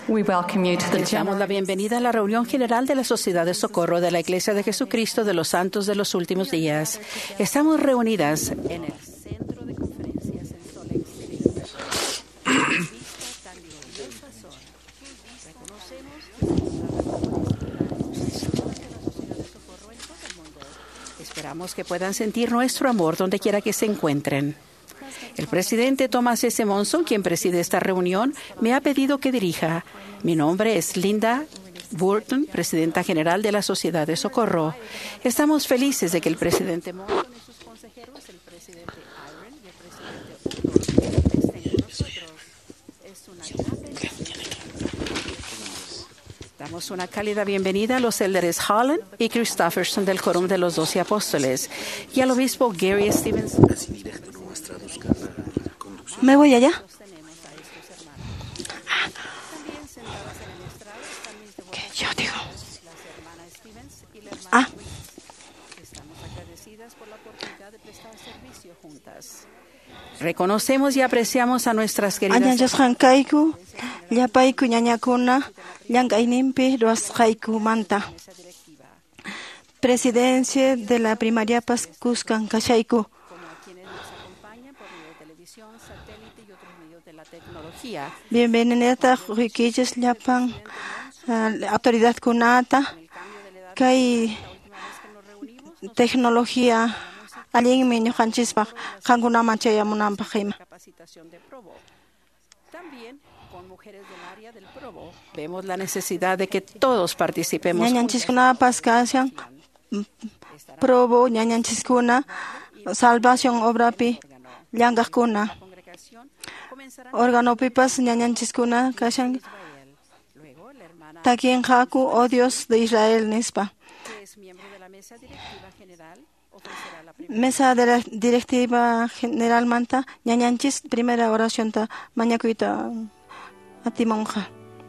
We welcome you to the Les damos la bienvenida a la reunión general de la Sociedad de Socorro de la Iglesia de Jesucristo de los Santos de los Últimos Días. Estamos reunidas en el Centro de Conferencias en Salt Lake City. Esperamos que puedan sentir nuestro amor donde quiera que se encuentren. El presidente Thomas S. Monson, quien preside esta reunión, me ha pedido que dirija. Mi nombre es Linda Burton, presidenta general de la Sociedad de Socorro. Estamos felices de que el presidente Monson y sus consejeros, el presidente Iron y el presidente Uthor, estén con nosotros. Es una gran bendición. Damos una cálida bienvenida a los élderes Holland y Christopherson del Quórum de los 12 Apóstoles y al obispo Gary Stevenson. ¿Me voy allá? ¿Qué yo digo? Estamos agradecidas por la oportunidad de prestar servicio juntas. Reconocemos y apreciamos a nuestras queridas Añanchas hankaiku, llapaiku ñañakuna, llank'aynimpi ruwasqayku manta. Presidencia de la primaria Pascuscan Kashaiku. Bienvenida riquillas llapan autoridad kunata kay tecnología alguien me ñuqanchis qankuna manchayamunanpaq ima. También con mujeres del área del Provo vemos la necesidad de que todos participemos. Ñañanchiskuna pascasian Provo ñañanchiskuna salvación obrapi llankaqkuna organopipas ñañanchiskuna kashan takinqaku oh Dios de Israel nispa. Mesa de la directiva general manta ñañanchis primera oración ta mañakuita atimonja.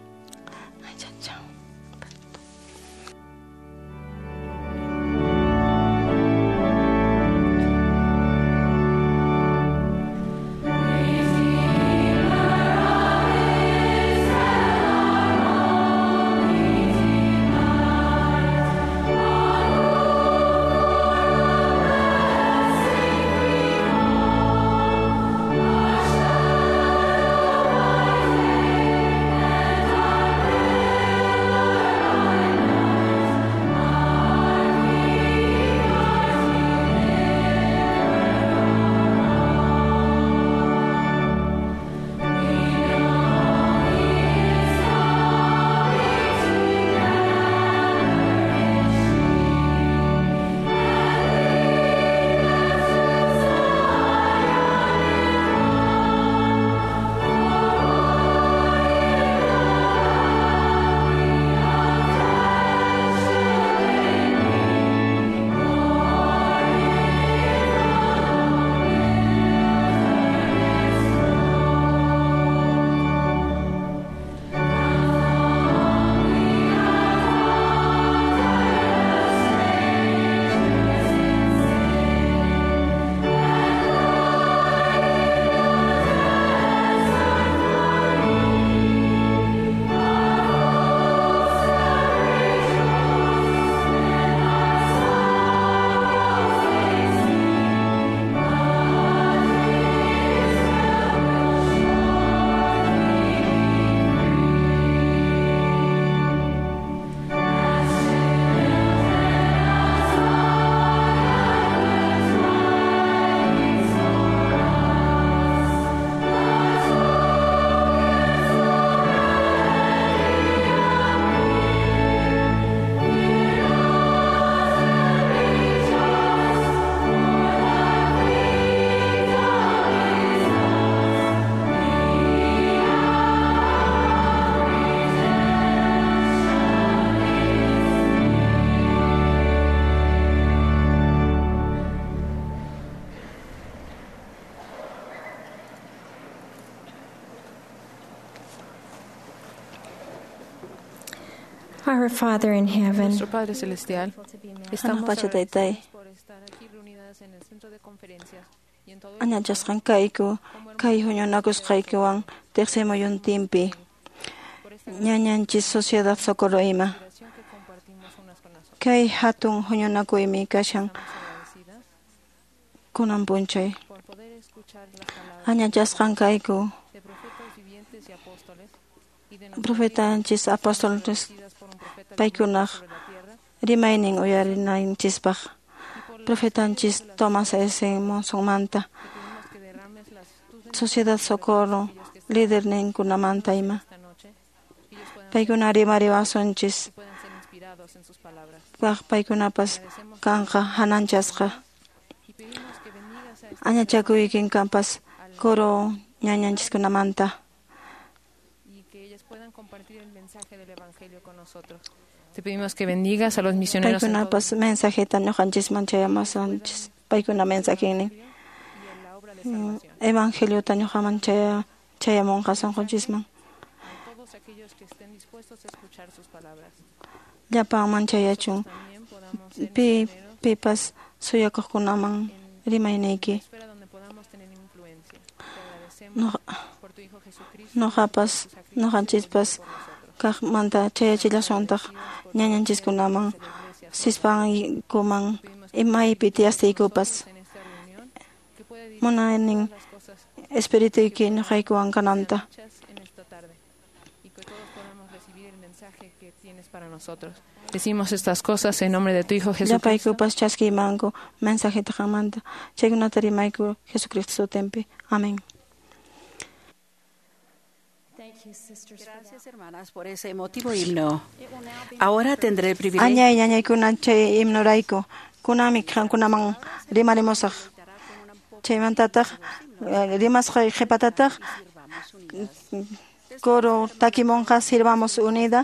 Our Father in heaven, Nuestro Padre Celestial, estamos Anapachataytay, agradecidos por estar aquí reunidas en el centro de conferencias y en todo el Añachasqankayku, kay huñunakusqaykuwan tiqsimuyuntinpi. ñañanchis sociedad socorro ima. inspiración que compartimos unas con las otras. Kay hatun huñunakuymi kashan Estamos agradecidas kunan punchay. por poder escuchar las palabras Añachasqan kayku de profetas vivientes y apóstoles y de nuestras profetanchis vidas apóstoles establecidas por un profeta paykunaq sobre la tierra rimaynin uyarinanchispaq profetanchis Tomás S. Monsonmanta y pedimos que derrames las tus Sociedad Socorro líder ninkunamanta ima esta noche ellos paykuna rimariwasunchis puedan ser inspirados en sus palabras paykunapas kanqa hananchasqa y pedimos que bendigas a este añachakuykinkampas kuru ñañanchiskunamanta y que ellas puedan compartir el mensaje del evangelio con nosotros. Te pedimos que bendigas a los misioneros en todo paykunapas mensajeta ñuqanchisman chayamasunchis paykuna mensajinin y en la obra de salvación. evangeliota ñuqaman chayamunqasunqanchisman A todos aquellos que estén dispuestos a escuchar sus palabras. llapanman chayachun También podamos ser pi misioneros pipas suyakuqkunaman rimaynayki esfera donde podamos tener influencia. Te agradecemos Nuqa- por tu Hijo Jesucristo nuqapas nuqanchispas kaqmanta chayachillasuntaq ñañanchiskunaman sispankuman imaypi tiyastiykupas en esta reunión que pueda dirigir munaynin las cosas espirituyki ñuqaykuwan kananta hechas en esta tarde y que todos podamos recibir el mensaje que tienes para nosotros. Decimos estas cosas en nombre de tu Hijo Jesucristo. llapaykupas chaskiymanku mensajeta qanmanta chaykunata rimayku Jesucristo sutinpi amén. Gracias, hermanas, por ese emotivo himno. Ahora tendré el privilegio Añay ñañaykuna chay himnurayku kunami qankunaman rimarimusaq chaymantataq rimasqa qhipatataq kuru takimunqa sirvamos unida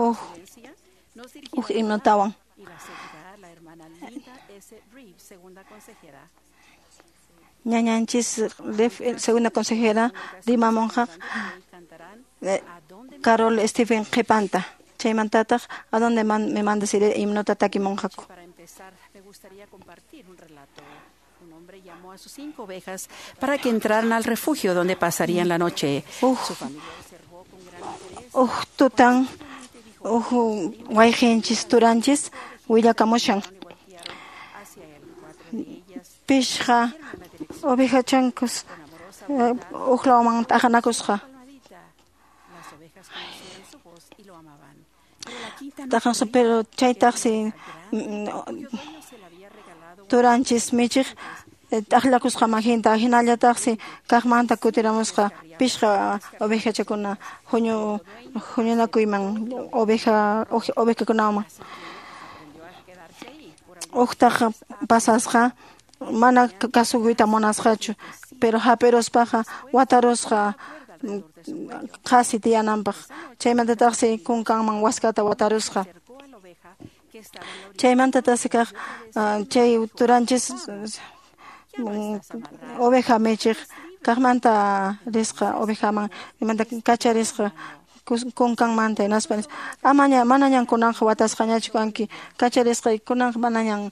nos himnotawan y la seguirá la hermana Linda S. Reeves, segunda consejera. ñañanchis segunda consejera rimamunqa Cantarán Carol Stephen qhipanta chaymantataq a donde me mandas ir himnota takimunqaku. Para empezar, me gustaría compartir un relato. Un hombre llamó a sus 5 ovejas para que entraran al refugio donde pasarían la noche. Su familia observó con gran interés Tutan wayqinchis turanchis willakamushan hacia él. 4 de ellas pishqa oveja chancus uqlawman t'aqanakusqa palmadita. Las ovejas conocían su voz y lo amaban. Pero la quinta no taqanqa pero chaytaqsi su dueño se la había regalado turanchis michiq t'aqlakusqaman hinta hinallataqsi kaqmanta kutiramusqa pishqa ovejachakuna huñunakuyman ovejakunawan aprendió a quedarse ahí por uqtaqa pasasqa mana kasuguyta munasqachu pero haperuspaqa watarusqa qasi tiyananpaq chaymantataqsi kunkanman waskata watarusqa acercó a la oveja que estaba en la orilla. chaymantataqsi kaq chay turanchis oveja michiq kaqmanta risqa ovejaman imanta kacharisqa kunkanmanta hinaspanis manañan kunanqa watasqañachu kanki kacharisqa kunanqa manañan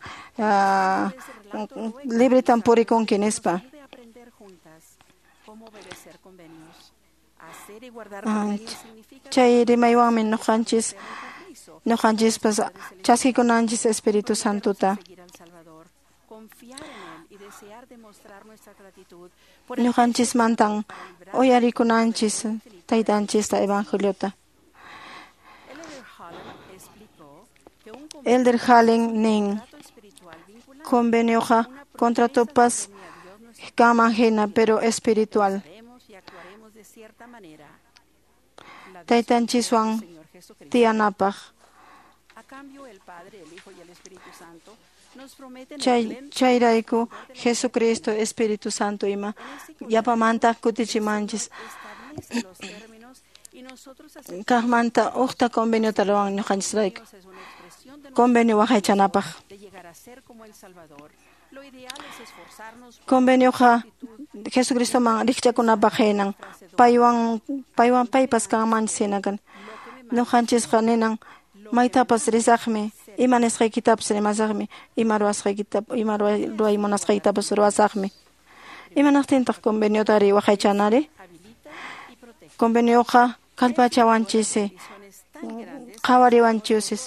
libretan purikunki nispa De aprender juntas cómo obedecer convenios. Hacer y guardar convenios significa chay rimaywanmi nuqanchispas chaskikunanchis Espíritu Santuta seguir al Salvador, confiar en él y desear demostrar nuestra gratitud por ñuqanchismantan uyarikunanchis taytanchista evangeliota explicó que un Elder Hallen nin contrato espiritual vinculante convenioqa contratupas kaman hina pero espiritual haremos y actuaremos de cierta manera. La taytanchiswan Señor Jesucristo. tiyanapaq A cambio, el Padre, el Hijo y el Espíritu Santo nos prometen el pleno chayrayku Jesucristo Espíritu Santo ima yapamanta kutichimanchis establece los términos y nosotros hacemos kaqmanta uqta conveniota ruwan ñuqanchisrayku es una expresión de convenio waqaychanapaq de llegar a ser como el Salvador. Lo ideal es esforzarnos convenioqa Jesucristoman rikchakunapaq hinan paywan paypas kanmanchis hinakan ñuqanchisqa ninan maytapas risaqmi ima nisqaykitapas rimasaqmi ima ruway munasqaytapas ruwasaqmi imanaqtintaq conveniota waqaychanari convenioqa Kalpachawanchisi, Kawariwanchusis,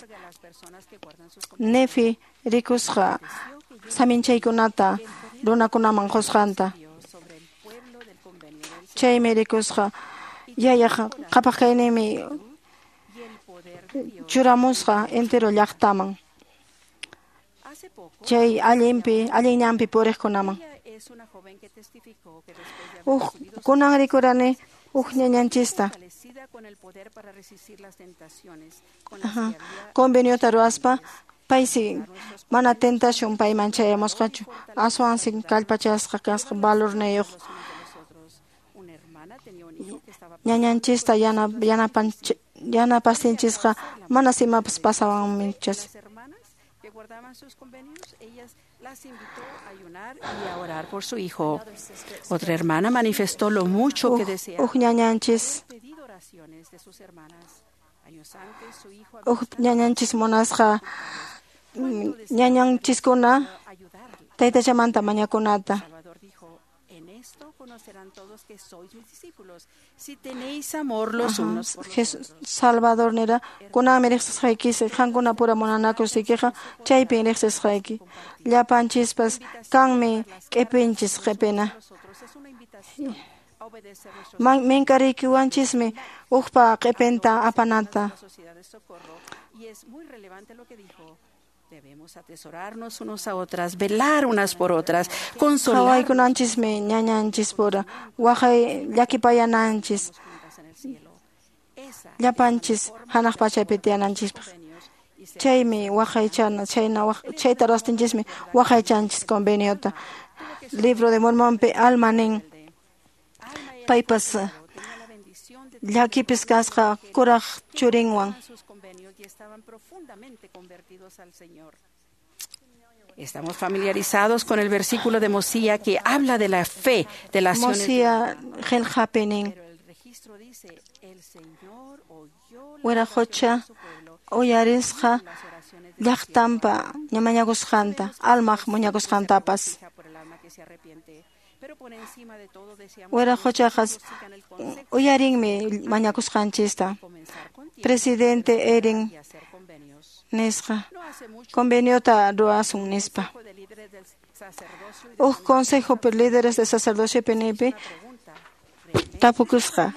Nefi, Rikusha, Saminchaykunata, Runakunaman Josjanta, Chaymi Rikusha, Yaya Kapakainemi, Churamusha, entero llaqtaman. Chay alliñampi purejkunaman. Kunan rikurani ñañanchista. Conveniota ruaspa, paisi mana tentación payman chayamusqachu. Aswansin kallpachasqa kasqa valorniyuq. Ñañanchista yanapastinchisqa mana simapas pasawanminchas. Sus convenios, ellas las invitó a ayunar y a orar por su hijo. Otra hermana manifestó lo mucho que deseaba. Pedido oraciones de sus hermanas. Años antes, su hijo ñañanchis monasqa ñañanchiskuna taytachamanta mañakunata. Salvador dijo: en esto conocerán todos que sois mis discípulos, si tenéis amor los unos por los otros. Salvador nera kunami riqsisqayki qankuna pura munanakusikiqa chaypi riqsisqayki. Llapanchispas kanmi q'ipinchis q'ipina. Minkariykiwanchismi uqpa q'ipinta apanata. Y es muy relevante lo que dijo. Debemos atesorarnos unos a otras, velar unas por otras, consolar. Hawaykunanchismi ñañanchis pura, waqay llakipayananchis. Llapanchis hanaq pachaypi tiyananchispaq. Chaymi waqaychana, chayta ruwastinchismi waqaychanchis conveniota. Libro de Mormonpi alma nin. Paypas llakipis kasqa kuraq churinwan. Estaban profundamente convertidos al Señor. Estamos familiarizados con el versículo de Mosía que habla de la fe de las naciones. Mosía geljapening. Pero el registro dice: el Señor oyó Wera hocha oyarisqa llaqtampa ñamañakusqanta, almaq muñakusqantapas. Wera hochaqas uyarinmi mañakusqanchista. Presidente Erin nisqa conveniota ruasun nispa. Consejo de líderes de sacerdocio penipi tapukusqa.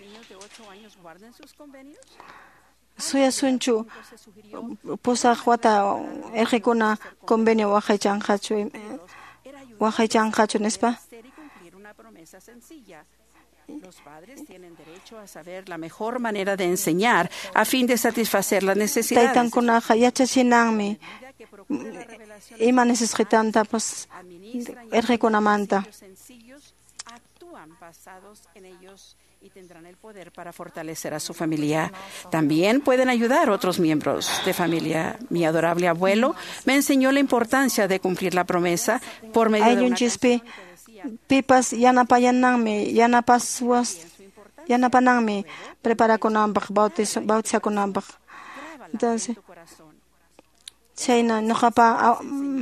Suya sunchu pusaq ejikuna convenio waqaychanqachu nispa. Los padres tienen derecho a saber la mejor manera de enseñar a fin de satisfacer las necesidades. Taytankunaqa yachachinanmi ima necesitantapas erqikunamanta. Actúan basados en ellos y tendrán el poder para fortalecer a su familia. También pueden ayudar a otros miembros de familia. Mi adorable abuelo me enseñó la importancia de cumplir la promesa por medio de una canción. Pipas yanapayananmi, yanapananmi, preparakunanpaq, bautizakunanpaq. Entonces, chayna nuqapa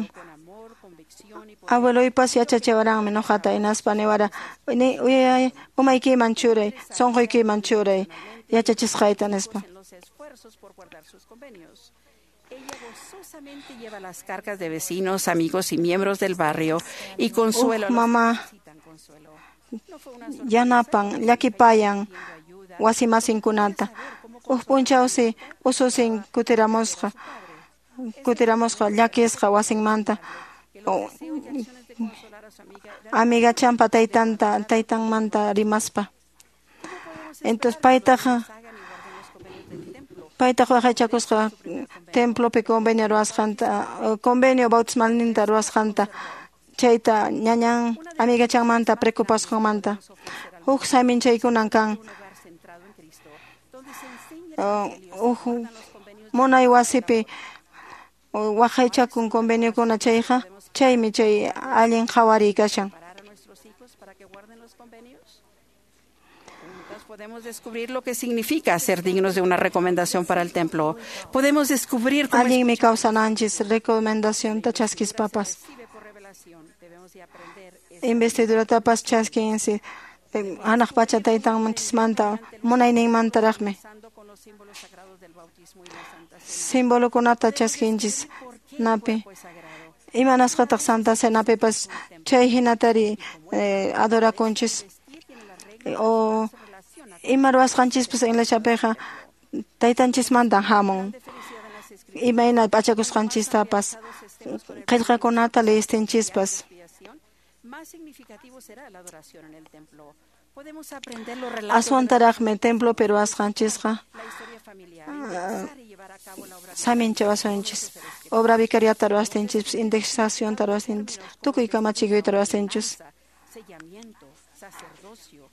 abueloypas yachachiwaranmi nuqata inaspa niwara umaykiman churay, sunquykiman churay, yachachisqayta nispa. Ella gozosamente lleva las cargas de vecinos, amigos y miembros del barrio y consuelo. Mamá, yanapan, llakipayan, wasimasinkunata. Punchawsi, ususin kutiramusqa, llakisqa wasinmanta. Amiga champa taytanmanta rimaspa. Entonces, paytaqa waqaychakusqa templopi convenio ruwasqanta, convenio bautismalninta ruwasqanta, chayta ñañan amigachanmanta preocupasqanmanta. Huk saminchaykunan kan. Munay wasipi waqaychakun conveniokuna chayqa, chaymi chay allin qhawariy kashan. Podemos descubrir lo que significa ser dignos de una recomendación para el templo. Podemos descubrir cómo Alguien me causa nanchis recomendación tachaskis papas. Investidura tapas chasquinsi anak pacha taytan manchismanta munayninmantaraqmi con los símbolos sagrados del bautismo y la Santa Cena. símbolokunata chaskinchis napi Pues sagrado. imanasqataq Santa Cenapipas chay hinatari adorakunchis o ima ruwasqanchispis iglesiapiqa taytanchismanta hamun imayna pachakusqanchistapas qillqakunata listinchispas. Más significativo será la adoración en el templo. Podemos aprender los relatos Aswantaraqmi templo peruasqanchisqa la historia familiar, empezar y llevar a cabo la obra saminchawasunchis obra vicariata ruwastinchis indexación ruwastinchis tukuy kamachikuyta ruwastinchis sellamiento, sacerdocio,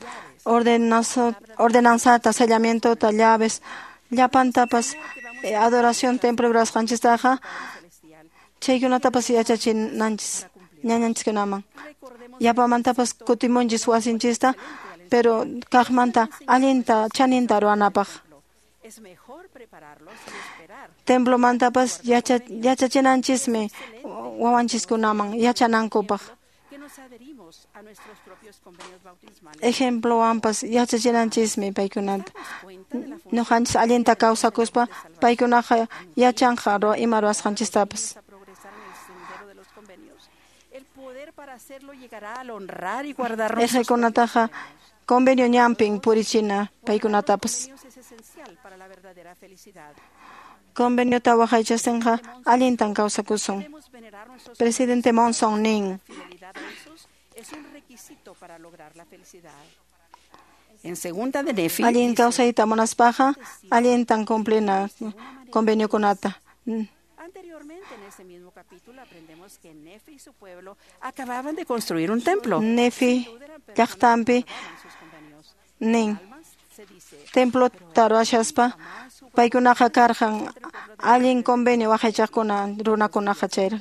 ordenanzata sellamientota llaves llapantapas adoración templo ruwasqanchistaqa chaykunatapas yachachinanchis ñañanchikunaman llapamantapas kutimunchis wasinchista pero kaqmanta allinta chaninta ruwanapaq es mejor prepararlos y esperar. templomantapas yachachinanchismi wawanchiskunaman yachanankupaq Que nos adherimos a nuestros propios convenios bautismales. ejemplowanpas yachachinanchismi paykunata Cuenta de la ñuqanchis allinta kawsakuspa paykunaqa yachanqa ima ruwasqanchistapas a progresar en el sendero de los convenios. El poder para hacerlo llegará al honrar y guardar nuestros ejekunataqa convenio ñampin purichina paykunatapas convenios es esencial para la verdadera felicidad. conveniota waqaychasinqa allintan kawsakusun Debemos venerar nuestros presidente Monson nin fidelidad a esos es un requisito para lograr la felicidad. En segunda de Nefi, allin kawsayta munaspaqa allintan cumplina conveniokunata anteriormente en ese mismo capítulo aprendemos que Nefi y su pueblo acababan de construir un templo. Nefi llaqtanpi Sus convenios. nin Almas se dice, templota ruwashaspa paykunaqa karqan allin convenio waqaychaqkuna runakunaqa chayra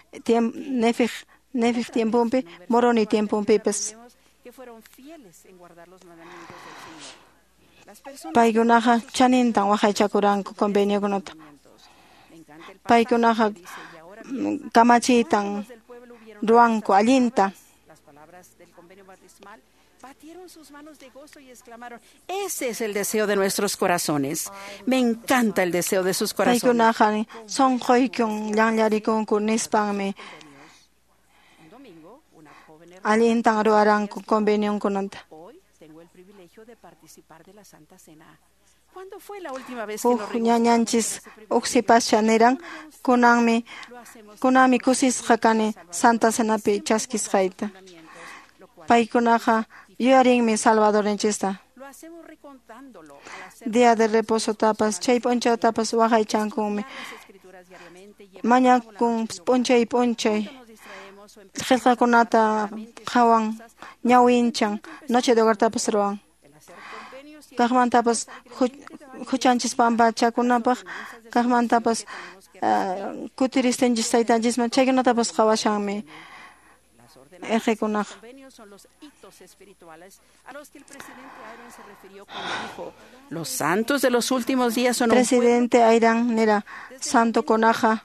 Nefiq tiempumpi Moroni tiempumpipas que fueron fieles en guardar los mandamientos del Señor. Las personas paykunaqa chanintan waqaychakuranku conveniokunata me encanta el paykunaqa dice, y ahora kamachitan del pueblo hubieron ruwanku allinta las palabras del convenio bautismal, batieron sus manos de gozo y exclamaron, ese es el deseo de nuestros corazones. Me encanta el deseo de sus corazones. paykunaqa sonqoykun llanllarikunku nispanmi Un domingo, una joven hermana, allintan ruwaranku conveniokunata hoy tengo el privilegio de participar de la Santa Cena. ¿Cuándo fue la última vez que nos reunimos? ñañanchis uksipascha niran kunami kusisqa kani Santa Cenapi chaskisqayta paykunaqa yuyarinmi Salvadorenchista Lo hacemos recontándolo al hacer día de reposotapas chay p'unchawtapas waqaychankunmi las escrituras diariamente y mañakun p'unchay nos distraemos o qillqakunata qhawan ñawinchan noche de hogartapas ruwan el hacer convenios y kaqmantapas huchanchis pampachakunapaq kaqmantapas kutiristinchis taytanchisman chaykunatapas qhawashanmi ejekunaq convenios son los hitos espirituales a los que el presidente Ayran se refirió cuando dijo, los santos de los últimos días son un presidente Ayran nira santo kunaqa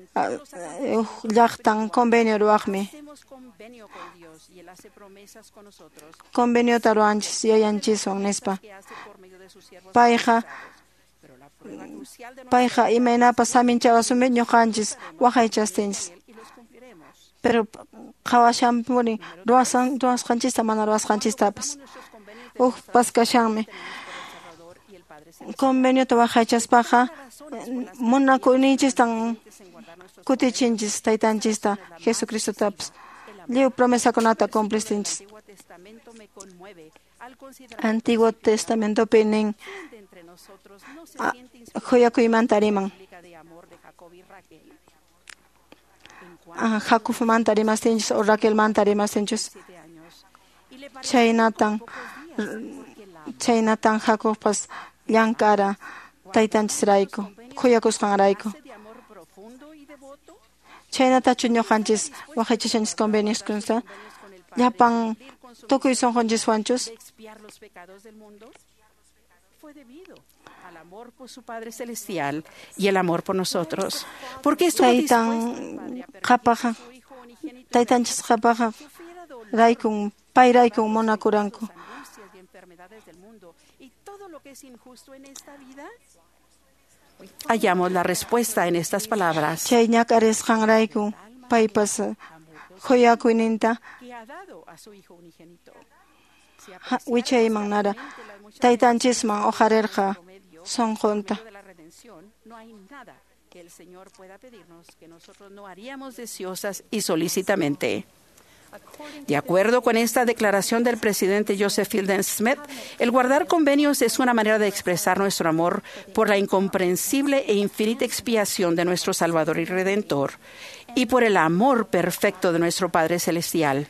llaqtan convenio ruwaqmi hacemos convenio con Dios y Él hace promesas con nosotros conveniota ruwanchis yayanchiswan nispa que hace por medio de sus siervos. payqa Pero la prueba crucial de payqa imaynapas saminchawasumi ñuqanchis waqaychastinchis y los cumpliremos. pero qhawashanpuni ruwasqanchista mana ruwasqanchistapas paskashanmi Y el Padre se conveniota waqaychaspaqa munakunichistan kutichinchis taytanchista Jesucristotapas lliw promesakunata cumplistinchis Antiguo Testamento me conmueve al considerar Antiguo Testamentopi nin que entre nosotros no se siente huyakuymantariman inspiración de amor de Jacob y Raquel. Jacobmanta rimastinchis o Raquelmanta rimastinchis 7 años. Y le pareció chaynatan porque la chaynatan Jacobpas llank'ara taytanchis rayku khuyakusqanrayku de amor profundo y devoto chaynatachu ñuqanchis waqaychashanchis convenioskunata llapan tukuy sunqunchis de expiar los pecados del mundo fue debido al amor por su Padre Celestial y el amor por nosotros. Porque estuvo dispuesto el taytan Padre a permitir qapaqa su Hijo unigénito taytanchis qapaqa raykun payrayku munakuranku. angustias y enfermedades del mundo y todo lo que es injusto en esta vida? Hallamos la respuesta en estas palabras Chay ñakarisqanrayku paypas quyakuyninta que ha dado a su Hijo unigénito. Si wichayman nara taytanchisman ojarirqa sonqunta. de la redención, no hay nada que el Señor pueda pedirnos que nosotros no haríamos deseosas y solícitamente. De acuerdo con esta declaración del presidente Joseph Fielding Smith, el guardar convenios es una manera de expresar nuestro amor por la incomprensible e infinita expiación de nuestro Salvador y Redentor y por el amor perfecto de nuestro Padre Celestial.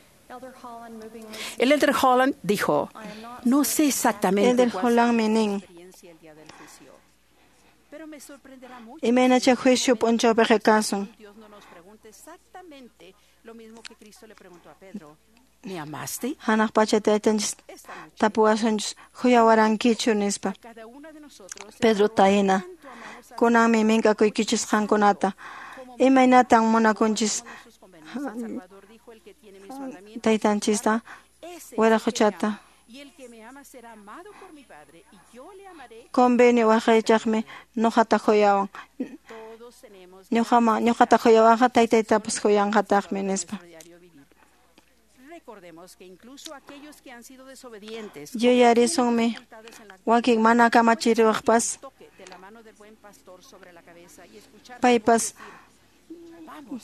El Elder Holland dijo, no sé exactamente Elder cuál Holland será mening. mi experiencia el día del juicio, pero me sorprenderá mucho Imenacha juicio punchawpiqa kasun. Dios no nos pregunte exactamente lo mismo que Cristo le preguntó a Pedro. ¿Me amaste? Hanaq pacha taytanchis tapuwasunchis huyawarankichu nispa. Cada una de nosotros Pedro tayina. Kunanmi mink'akuykichisqankunata imaynatan munakunchis Salvador dijo, el que tiene mis mandamientos taytanchista ese wiraquchata. y el que me ama será amado por mi Padre y yo le amaré. Convenio waqaychaqmi ñuqata huyawan. Todos tenemos Ñuqata huyawanqa taytaytapas huyanqataqmi nispa. diario vivir. Recordemos que incluso aquellos que han sido desobedientes Yuyarisunmi wakin mana kamachiriwaqpas toque de la mano del buen pastor sobre la cabeza y escuchar paypas vamos.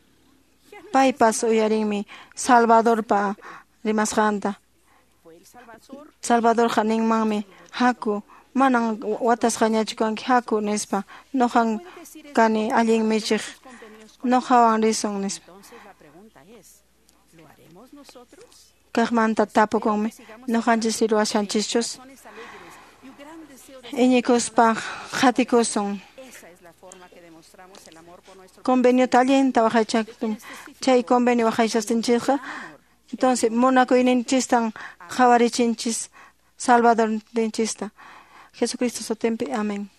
paypas uyarinmi Salvadorpa rimasqanta. Fue el Salvador Salvadorqa ninmanmi haku manan watasqañachu kanki haku nispa noqan kani allinmichiq noqawan risun nispa. Entonces la pregunta es, ¿lo haremos nosotros? Kaqmanta tapukunmi noqanchis ruwashanchischus Corazones alegres y un gran deseo de iñikuspa qhatikusun. esa es la forma que demostramos el amor por nuestro Conveniota allinta waqaychaktum chay convenio waqaychastinchikqa entonces munakuyninchista qawarichinchis Salvadorninchista Jesucristo sutinpi amén.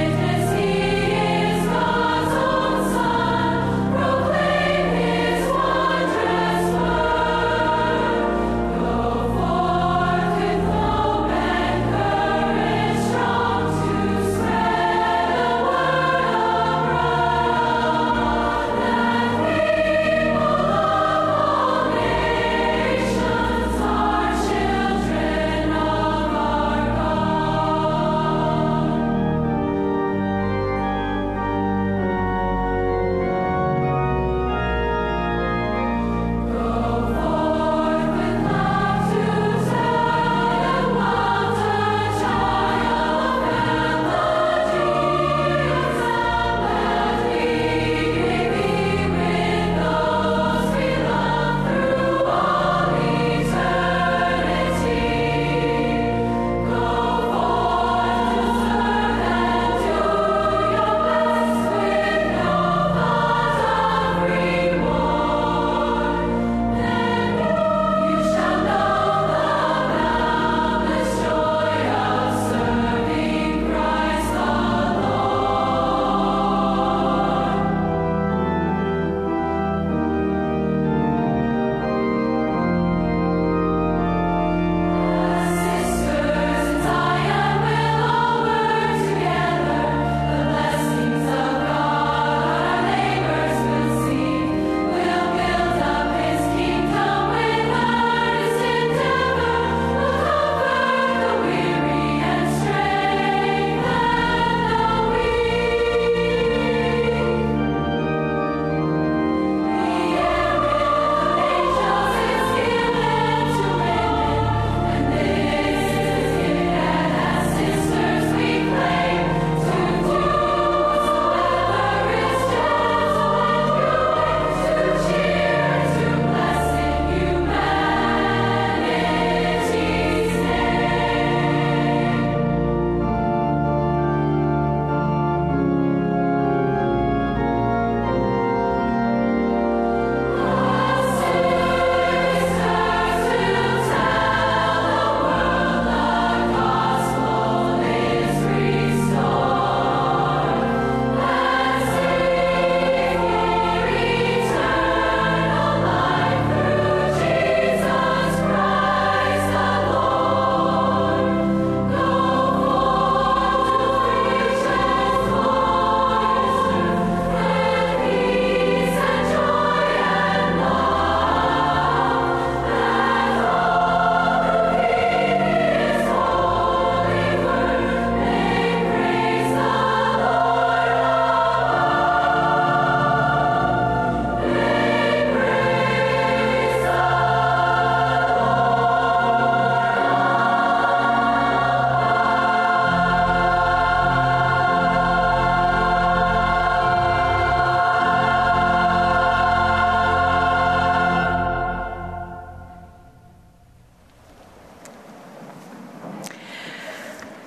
Witness he is God's own Son, proclaim his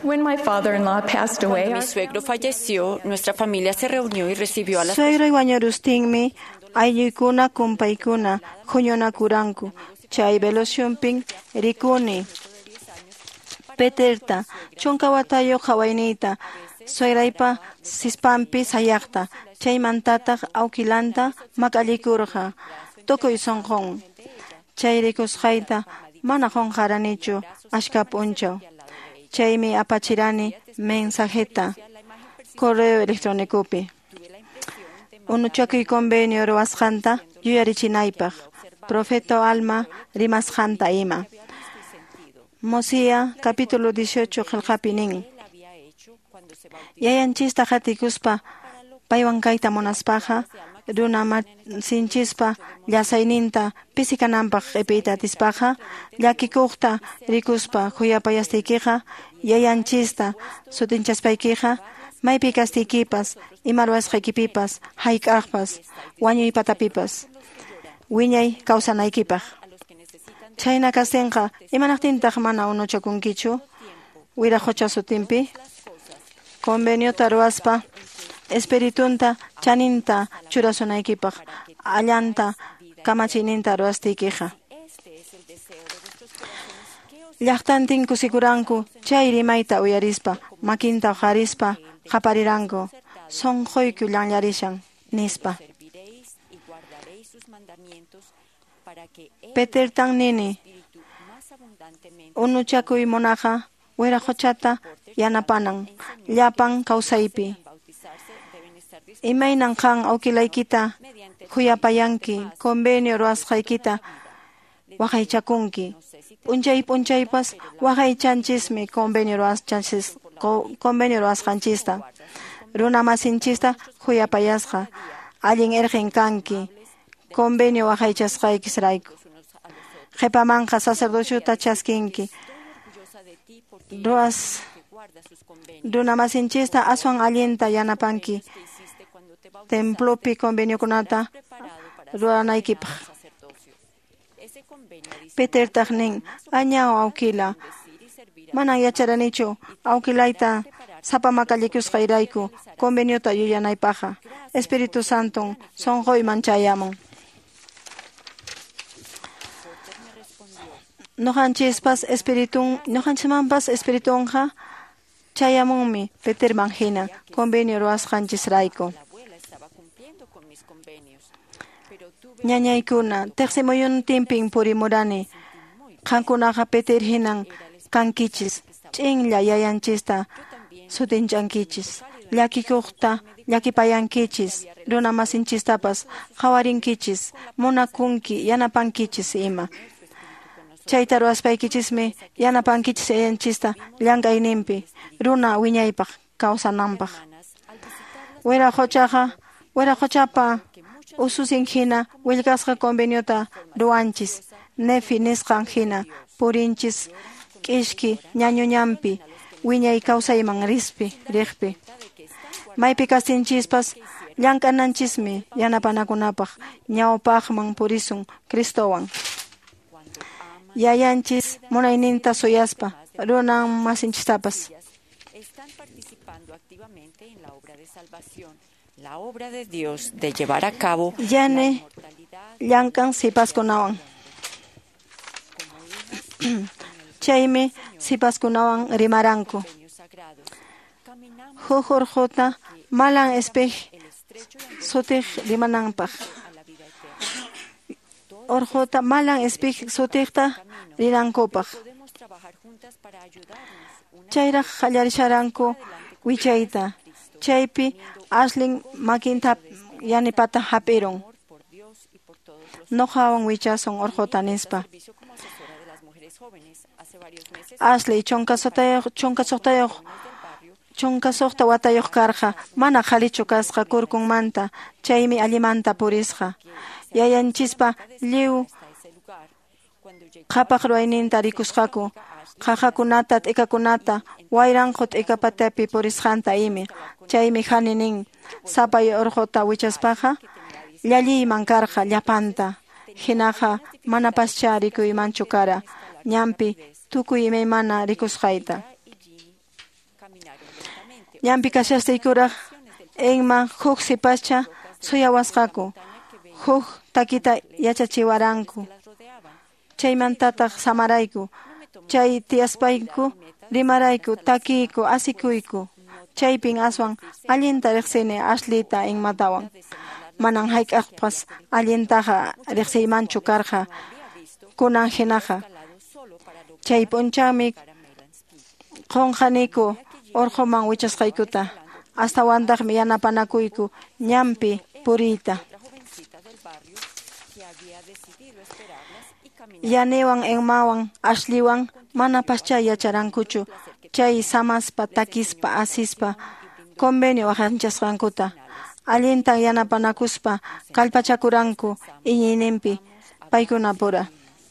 When my father-in-law passed away, Mi suegro falleció, nuestra familia se reunió y recibió a las Suegro wañurustinmi ayllukuna kumpaykuna huñunakuranku. Chay velosyunpin rikuni. Peterta chunka watayo hawaynita suegraypa sispampi sayaqta. Chaymantataq awkilanta mak'allikurqa. Tukuy sunqun. Chay rikusqayta mana qunqaranichu ashka p'unchaw. Chaymi apachirani mensajeta correo electrónicopi. Unuchakuy convenio ruwasqanta yuyarichinaypaq. Profeta Alma rimasqanta ima. Mosiya capítulo 18 qillqapi nin. Yayanchista qatikuspa paywan kayta munaspaqa runa sinchispa llasayninta pisikananpaq q'ipiyta atispaqa llakikuqta rikuspa khuyapayastiykiqa yayanchista sutinchaspaykiqa maypi kastiykipas ima ruwasqaykipipas hayk'aqpas wañuypatapipas wiñay kawsanaykipaq. Chayna kastinqa imanaqtintaq mana unuchakunkichu wiraqucha sutinpi conveniota ruwaspa espiritunta chaninta churasunaykipaq allanta kamachiyninta ruwastiykiqa. Llaqtantin kusikuranku chay rimayta uyarispa makinta uqarispa qapariranku sunquyku llanllarishan nispa. Petertan nini unuchakuy munaqa wiraquchata yanapanan llapan kawsaypi. Imaynan qan awkilaykita huyapayanki convenio ruwasqaykita waqaychakunki. P'unchaypas waqaychanchismi convenio ruwasqanchista. Runa masinchista huyapayasqa allin irqin kanki convenio waqaychasqaykisrayku. Qhipamanqa sacerdociota chaskinki. Runa masinchista aswan allinta yanapanki. Templopi conveniokunata ruwanaykipaq. Peter taqnin añaw awkila manan yacharanichu awkilayta sapamakallikusqayrayku conveniota yuyanaypaqa Espíritu Santo sunquyman chayamun. Nuqanchikmanpas espiritunqa chayamunmi Peterman hina convenio ruwasqanchisrayku. Ñañaykuna tiqsimuyuntinpin purimurani qankunaqa Peter hinan kankichis ch'inlla yayanchista sutinch'ankichis llakikuqta llakipayankichis runa masinchistapas qawarinkichis munakunki yanapankichis ima. Chayta ruwaspaykichismi yanapankichis yayanchista llank'ayninpi runa wiñaypaq kawsananpaq. Wiraquchapa ususin hina willkasqa conveniota ruwanchis nefi nisqan hina purinchis k'ishki ñañuñanpi wiñay kawsayman riqpi. Maypi kastinchispas llank'ananchismi yanapanakunapaq ñawpaqman purisun Cristowan. Yayanchis munayninta suyaspa runa masinchistapas. La obra de Dios de llevar a cabo Yane llankan sipaskunawan. Chaymi sipaskunawan rimaranku. Huk urquta malan espej sutiq rimananpaq. Urquta malan espej sutiqta rinankupaq. Chayraq qallarisharanku wichayta. Chaypi ashlin makinta yanipata hap'irun. Nuqawan wichasun urquta nispa. Ashley chunka suqta watayuq karqa mana qhalichu kasqa kurkunmanta chaymi allimanta purisqa. Yayanchispa lliw qhapaq ruwayninta rikusqaku. Qahakunata t'ikakunata wayranqu t'ikapatapi purisqanta imi. Chaymi haninin sapay urquta wichaspaqa llalliyman karqa llapanta. Hinaqa mana pascha rikuymanchu kara ñampi tukuy imaymana rikusqayta. ñampi kashastaykuraq inma huk sipacha suyawasqaku, huk takita yachachiwaranku. Chaymantataq samarayku, chay tiyaspayku rimarayku, takiyku, asikuyku. Chaypin aswan allinta riqsini ashlita inmatawan. Manan hayk'aqpas allintaqa riqsiymanchu karqa, kunan hinaqa. Chay p'unchawmi qunqaniku urquman wichasqaykuta. Astawantaqmi yanapanakuyku ñampi puriyta. Yaniwan inmawan ashliwan mana pascha yacharankuchu. Chay samaspa, takispa, asispa, convenio wajanchasqankuta. Allintan yanapanakuspa kallpachakuranku iñiyninpi paykuna pura.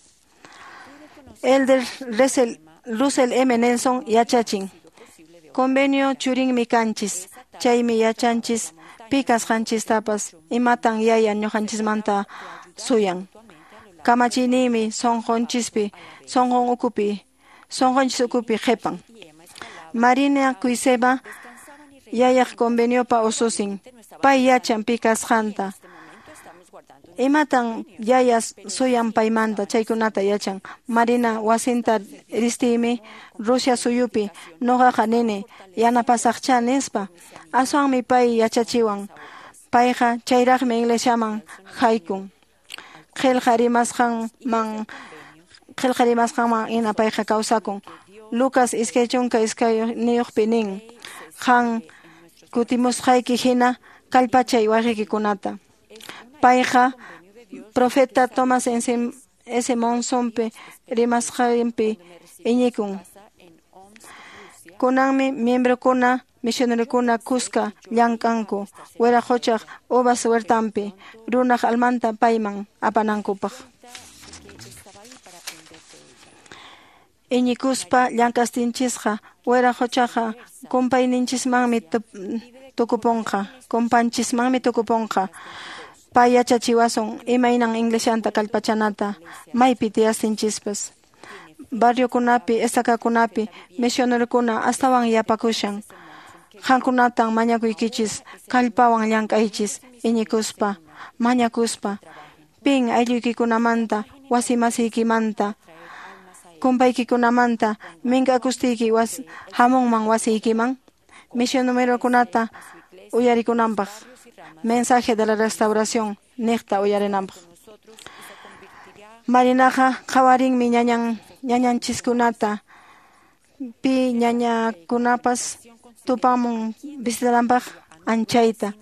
Elder Russell M. Nelson yachachin. Convenio churinmi kanchis. Chaymi yachanchis pikas qanchistapas imatan yaya ñuqanchismanta suyan. Kamachinimi sonqonchis ukupi qhipan. Marina Kuiseba yayaq conveniopa ususin. Pay yachan pikasqanta. Imatan yaya suyan paymanta chaykunata yachan. Marina wasinta ristimi Rusia suyupi nuqaqa nini yanapasaqcha nispa aswanmi pay yachachiwan. Payqa chayraqmi iglesiaman haykun. Qillqarimasqanman ina payqa kawsakun. Lucas iskay chunka iskay niyuqpi nin. Han kutimusqayki hina kallpachay waqikikunata. Payqa profeta Thomas S. Monsonpi rimasqaypi iñikun. Kunanmi miembrokuna misionarikuna kuska llankanku wiraquchaq uvas huertampi runaq almanta payman apanankupaq. Iñikuspa llankastinchikqa wiraquchaqa kumpayninchismanmi tukupunqa. Pay yachachiwasun imaynan inglesianta kallpachanata maypi tiyastinchikpas. Barriokunapi, estakakunapi misionarikuna astawan yapakushan. Hankunatan mañakuykichis, kallpawan llank'aychis, iñikuspa, mañakuspa, pin aylluykikunamanta, wasimasiykinmanta, kumpaykikunamanta, mink'akustiyki hamunman wasiykiman, misionarukunata uyarikunanpaq, mensaje de la restauración, niqta uyarinanpaq. Marinaqa qawarinmi ñañanchiskunata, pi ñañakunapas tupamun visitaranpaq anchayta.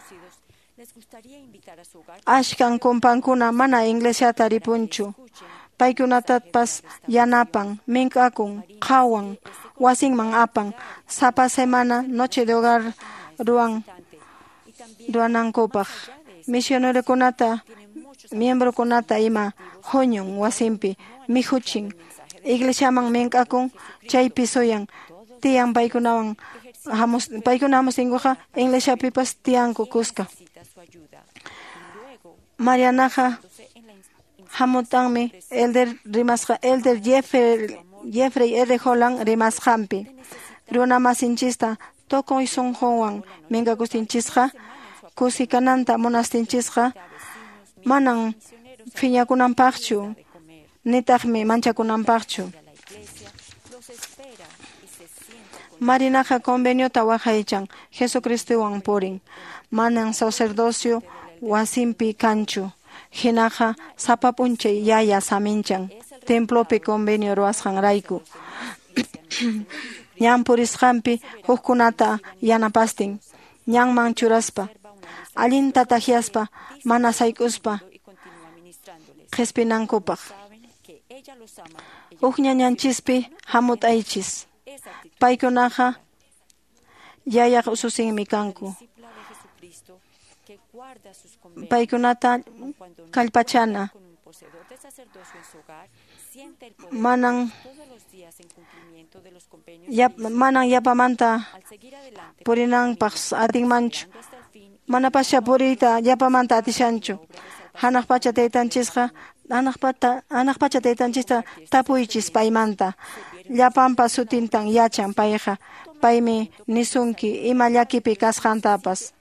Ashkan kumpankuna mana inglesiata ripunchu. Paykunatapas yanapan, mink'akun, qhawan, wasinman apan, sapa semana noche de hogar ruanankupaq. Misionarikunata, miembrokunata ima huñun wasinpi, mihuchin, iglesiaman mink'akun, chaypi suyan, tiyan paykuna hamustinkuqa iglesiapipas tiyanku kuska. Marianaqa hamutanmi Elder Jeffrey R. Holland rimasqanpi. Runa masinchista tokoy sunqunwan minkakustinchikqa kusikananta munastinchikqa manan phiñakunanpaqchu nitaqmi manchakunanpaqchu. Marinaqa conveniota waqaychan Jesucristuwan purin. Manan sacerdocio wasinpi kanchu. Hinaqa sapa p'unchay yaya saminchan. Templopi convenio ruwasqanrayku. Ñan purisqanpi hukkunata yanapastin. Ñanman churaspa. Allinta tajiaspa. Mana sayk'uspa. Qhispinankupaq. Huk ñañanchispi hamut'aychis. Paykunaqa yayaq ususinmi kanku. Paykunata kallpachana. Manan yapamanta purinanpaq atinmanchu. Mana pasha puriyta yapamanta atishanchu. Hanaq pacha taytanchisqa hanaq pacha taytanchista tapuychis paymanta. llapanpa sutintan yachan payqa. Paymi nisunki ima llakipi kasqantapas.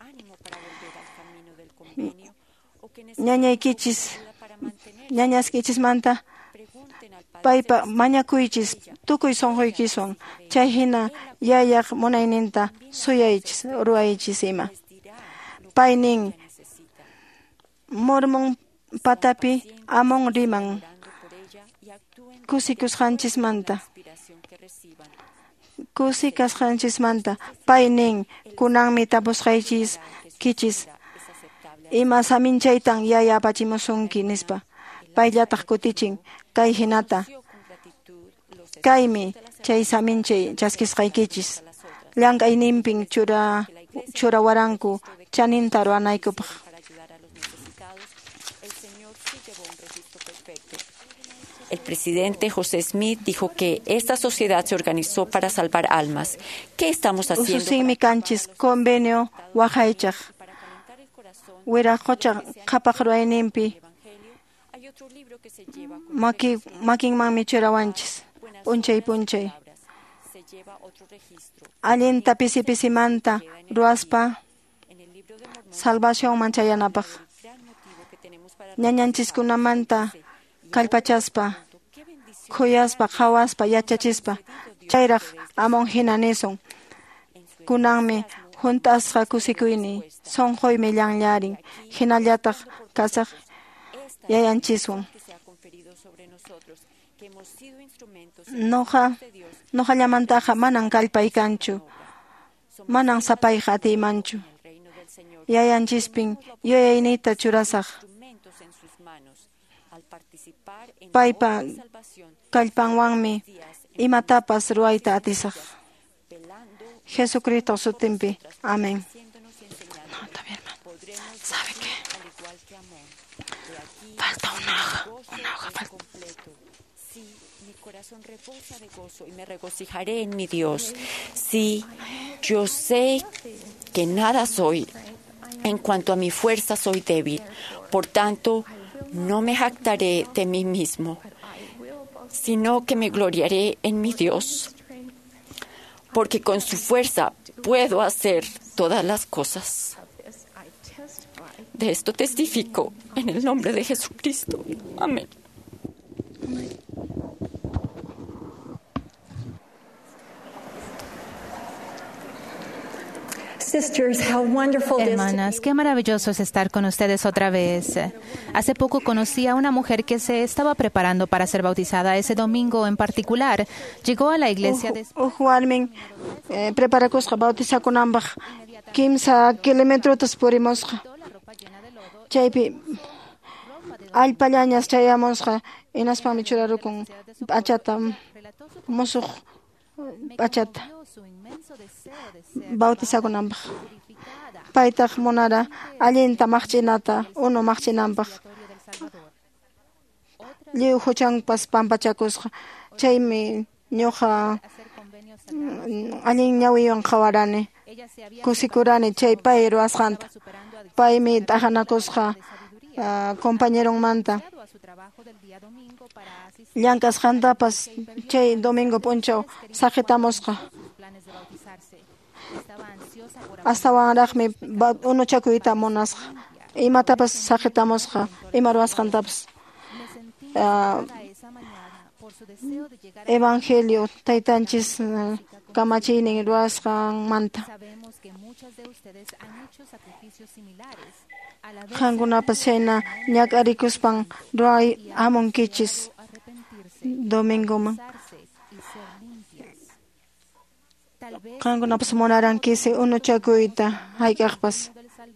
Ñañaskichismanta paypa mañakuychis tukuy sunquykiswan. Chay hina yayaq munayninta suyaychis, ruwaychis ima. Pay nin, mormon patapi amon riman kusikusqanchismanta. Kusikasqanchismanta. Pay nin, kunanmi tapusqaychis kichis. Ima saminchaytan yaya apachimusunki nispa. Payllataq kutichin kay hinata. Kaymi chay saminchay chaskisqaykichis. Llank'ayninpin churawaranku chaninta ruwanaykupaq. El presidente José Smith dijo que esta sociedad se organizó para salvar almas. ¿Qué estamos haciendo? Ususinmi kanchis convenio waqaychaq. Wiraqucha qhapaq ruwayninpi makinmanmi churawanchis. Punchay. Allinta pisi-pisimanta ruwaspa salvación manchayanapaq. Ñañanchiskunamanta kallpachaspa, khuyaspa, qhawaspa, yachachispa. Chayraq amon hina nisun. Kunanmi juntasqa kusikuyni, sonquymi llanllarin. Hinallataq kasaq yayanchiswan. Nuqallamantaqa manan kallpay kanchu. Manan sapayqa atiymanchu. Yayanchispin yuyaynita churasaq. Paypa kallpanwanmi imatapas ruwayta atisaq. Jesucristo sutinpi. Amén. No, está bien, hermano. ¿Sabe qué? Falta una hoja. Sí, mi corazón rebosa de gozo y me regocijaré en mi Dios. Sí, yo sé que nada soy. En cuanto a mi fuerza, soy débil. Por tanto, no me jactaré de mí mismo, sino que me gloriaré en mi Dios, porque con su fuerza puedo hacer todas las cosas. De esto testifico en el nombre de Jesucristo. Amén. Hermanas, qué maravilloso es estar con ustedes otra vez. Hace poco conocí a una mujer que se estaba preparando para ser bautizada. Ese domingo en particular llegó a la iglesia de... Preparakusqa bautizakunanpaq kimsa kilometros purimusqa. Chaypi allpallañas chayamusqa inaspami churarukun p'achata musuq p'achata bautizakunanpaq. Paytaq munara allinta maqchinata uno maqchinanpaq. Lliw huchanpas pampachakusqa. Chaymi ñuqa allin ñawiwan qawarani. Kusikurani chay pay ruwasqanta. Paymi t'aqanakusqa compañeronmanta. Llank'asqantapas chay domingo punchaw saqitamusqa. Astawanraqmi unuchakuyta munasqa. Imatapas saqitamusqa, ima ruwasqantapas. Evangelio taytanchis kamachiynin ruwasqanmanta. Qankunapas chayna ñak'arikuspan ruway hamunkichis domingoman. Qankunapas munarankisi unuchakuyta hayk'aqpas.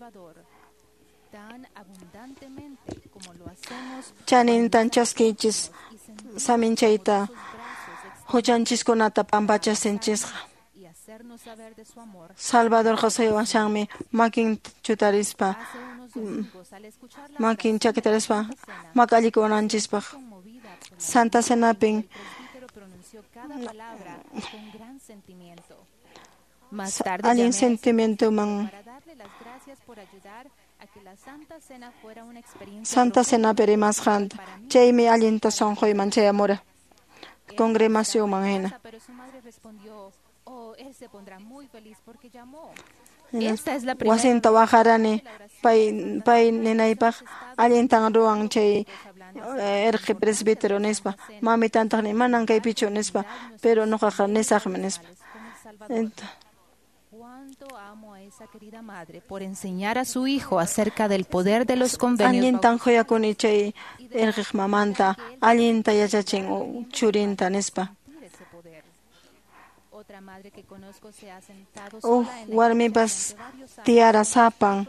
Chanintan chaskichis saminchayta huchanchiskunata pampachasinchis. Salvador José washanmi makin chutarispa makin chakitarispa makallikunanchispa. Santa Cenapin allin sentimiento man Santa Cena perimasqanta chaymi allinta sonquyman chayamura. congregación manjena. Pero su madre respondió, oh, él se pondrá muy feliz porque llamó. Esta es la primera Wasinta wajarani pay nenaypaq allintan ruwan chay erqi presbítero nispa mami tantaqni manan kaypichu nispa pero nuqaqa nisaqmi nispa. Cuánto amo a esa querida madre por enseñar a su hijo acerca del poder de los convenios. Allintan quyakuni chay erqiq mamanta allinta yachachin churinta nispa. Otra madre que conozco se ha sentado sola en la warmipas tiara sapan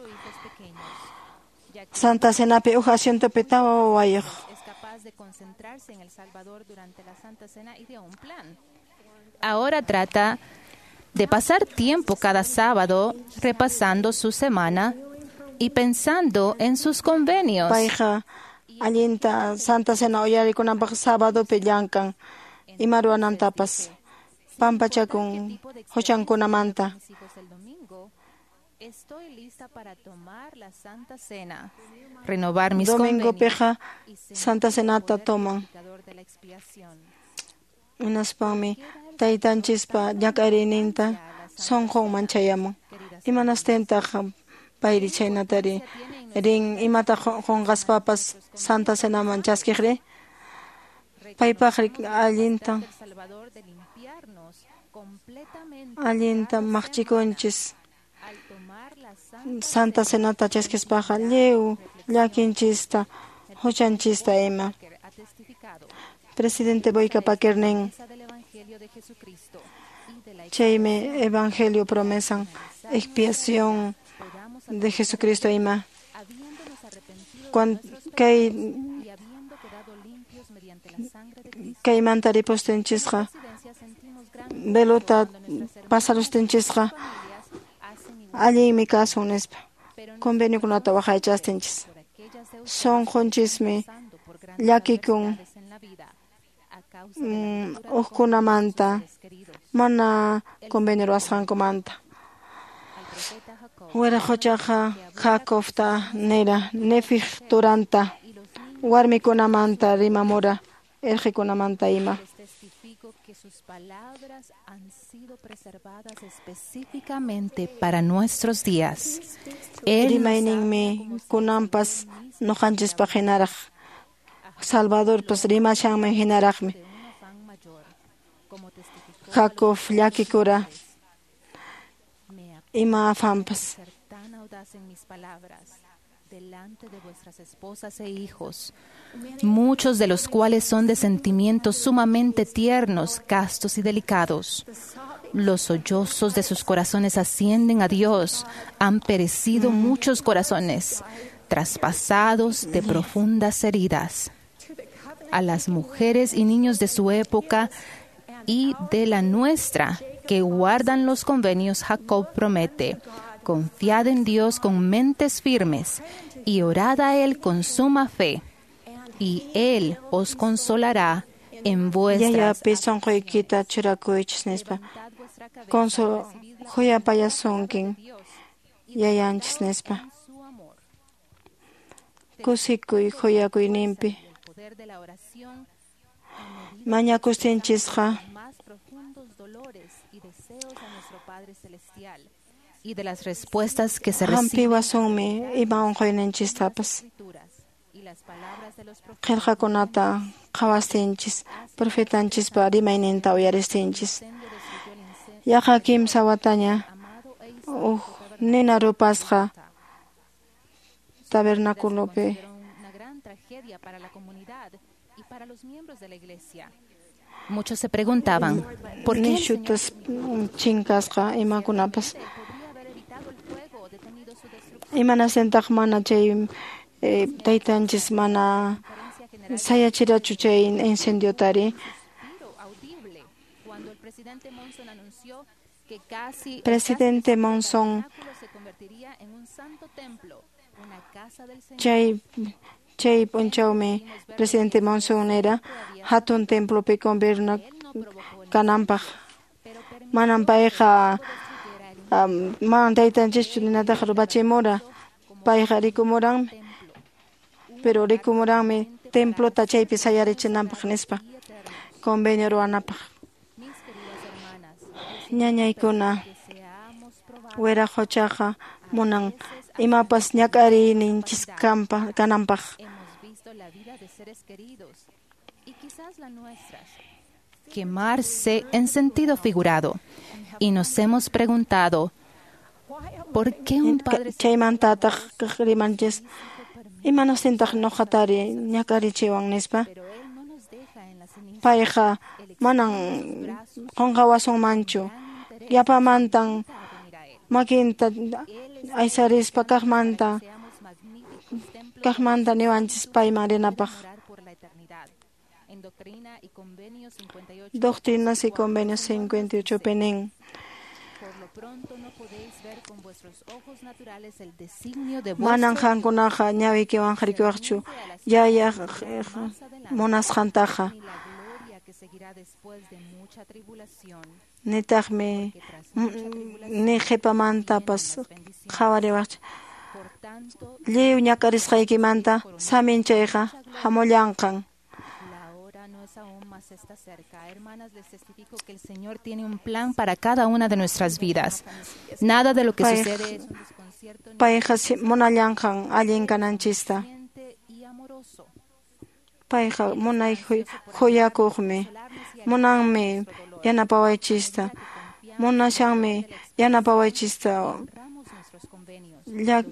Santa Cenapi asientopi tawa wayuq. es capaz de concentrarse en El Salvador durante la Santa Cena y de un plan. Ahora trata de pasar tiempo cada sábado repasando su semana y pensando en sus convenios. Payqa allinta Santa Cena uyarikunanpaq sábadopi llankan imaruwanantapas pampachakun huchankunamanta. Mis hijos el domingo, estoy lista para tomar la Santa Cena, renovar mis Domingo convenios peja y sentir Santa el Cenata poder toman. purificador de la expiación. Unaspami taytanchispa ñak'arininta sonqonman chayamun. Imanastentaq payri chaynatari rin imata qunqaspapas Santa Cenaman chaskiqri paypaqri allinta El Salvador de limpiarnos completamente allinta maqchikunchis al tomar la Santa Santa Cenata chaskispaqa lliw llakinchista huchanchista ima. Cena ha testificado Presidente Boyka Paquernin del Evangelio de Jesucristo y de la chayme evangelio promesan expiación de Jesucristo ima. habiéndonos arrepentido Kay y habiendo quedado limpios mediante la sangre de Cristo. kaymanta ripostenchisqa Presidencia sentimos gran velota pasarustenchisqa allinmi kasun nispa conveniokunata waqaychastenchis sonqonchismi llakikun en la vida a causa uqkunamanta mana convenio ruwasqankumanta. profeta Jacob Wera huchaqa Jacobta nera nefij turanta warmikunamanta rimamura erqikunamanta ima. testifico que sus palabras han sido preservadas específicamente para nuestros días. Él Rimayninmi kunanpas nuqanchispaq hinaraq Salvadorpas rimashanmi hinaraqmi. de un afán mayor, como testificó Jacob llakikura me ima afanpas. ser tan audaz en mis palabras delante de vuestras esposas e hijos, muchos de los cuales son de sentimientos sumamente tiernos, castos y delicados. Los sollozos de sus corazones ascienden a Dios. Han perecido muchos corazones, traspasados de profundas heridas. A las mujeres y niños de su época y de la nuestra que guardan los convenios, Jacob promete: confiad en Dios con mentes firmes y orad a Él con suma fe, y Él os consolará en vuestras Yayapi sonqoykita churakuychis nispa. Consolo huyapayasonkin yayanchis nispa. Kusikuy huyakuyninpi poder de la oración mañakustinchisqa más profundos dolores y deseos a nuestro Padre Celestial, y de las respuestas que se reciben hampiwasunmi ima unquyninchistapas y las palabras de los profetas qillqakunata qhawastinchis profetanchispa rimayninta uyaristinchis. Yaqa kimsa wataña nina rupasqa tabernáculopi una gran tragedia para la comunidad y para los miembros de la iglesia. Muchos se preguntaban, ¿por qué el Señor nishutas chinkasqa imakunapas podría haber evitado el fuego o detenido su destrucción? imanasentaq mana chay taytanchis mana sayachirachu chay incendiotari. Suspiro audible cuando el presidente Monson anunció que casi Presidente Monson el tabernáculo se convertiría en un santo templo, una casa del Señor. chay punchawmi presidente Monson era hatun templopi converna kananpaq manan payqa manan taytanchischu ninataqa rupachimura payqa rikumuranmi pero rikumuranmi templota chaypi sayarichinanpaq nispa convenio ruanapaq. Mis queridas hermanas, Ñañaykuna deseamos probar wera huchaqa munan imapas ñak'arininchis kananpaq. hemos visto la vida de seres queridos y quizás la nuestra quemarse en sentido figurado y nos hemos preguntado ¿por qué un padre Chaymantataq rimanchis imanasintaq ñuqatari ñak'arichiwan nispa. pero él no nos deja en la ceniza Payqa manan qunqawasunmanchu. Llapamantan venir a él? makinta aysarispa kaqmanta Seamos magníficos templos kaqmanta niwanchis payman rinapaq. orar por la eternidad. En Doctrina y Convenio 58, Doctrinas y Convenios 58 nin. por lo pronto no podéis ver con vuestros ojos naturales el designio de Manan vuestro qankunaqa ñawikiwan rikuraqchu yayaq munasqantaqa ni la gloria que seguirá después de mucha tribulación. nitaqmi ni qipamantapas qhawariwaqchu. Por tanto, Lliw ñakarisqaykimanta saminchayqa hamullanqan. la hora no es aún más está cerca. Hermanas, les testifico que el Señor tiene un plan para cada una de nuestras vidas. Nada de lo que sucede es un desconcierto ni Payqa munallanqan allin kananchista. consciente y amoroso. Payqa munay huyakuqmi. Munanmi yanapawaychista. Munashanmi yanapawaychista. Honramos nuestros convenios.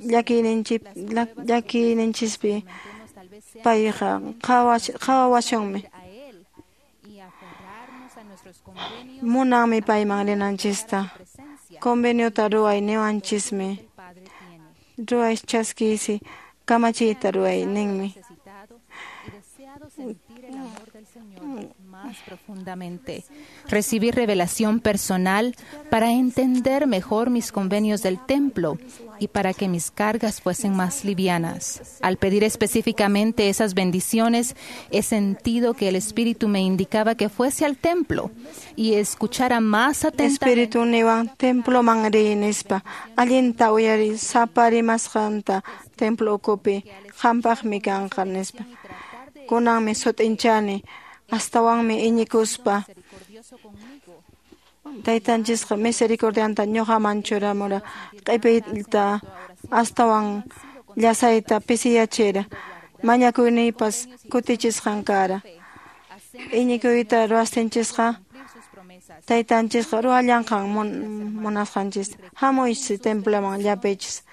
Llakininchikpi Comentemos tal vez sea payqa qhawawashunmi. a Él y aferrarnos a nuestros convenios Munanmi payman rinanchista. presencia Conveniota ruay niwanchismi. el Padre tiene. Ruay chaskisi kamachita ruay ninmi. Necesitado y deseado sentir el amor del Señor más profundamente. Recibir revelación personal para entender mejor mis convenios del templo y para que mis cargas fuesen más livianas. Al pedir específicamente esas bendiciones, he sentido que el Espíritu me indicaba que fuese al templo y escuchara más atentamente. Espiritu niwan templo man rinispa. Allinta uyari sapari masqanta templo ukupi qampaqmi kanqa nispa. Kunanmi sutinchani astawanmi iñikuspa. Misericordioso conmigo, Taytanchisqa misericordianta ñuqaman churamura. Q'ipiyta astawan llasayta pisiyachira. Mañakuynipas kutichisqankara. Iñikuyta ruwastinchisqa cumplir sus promesas. taytanchisqa ruwallanqan munasqanchis. Hamuychis templaman llapichis.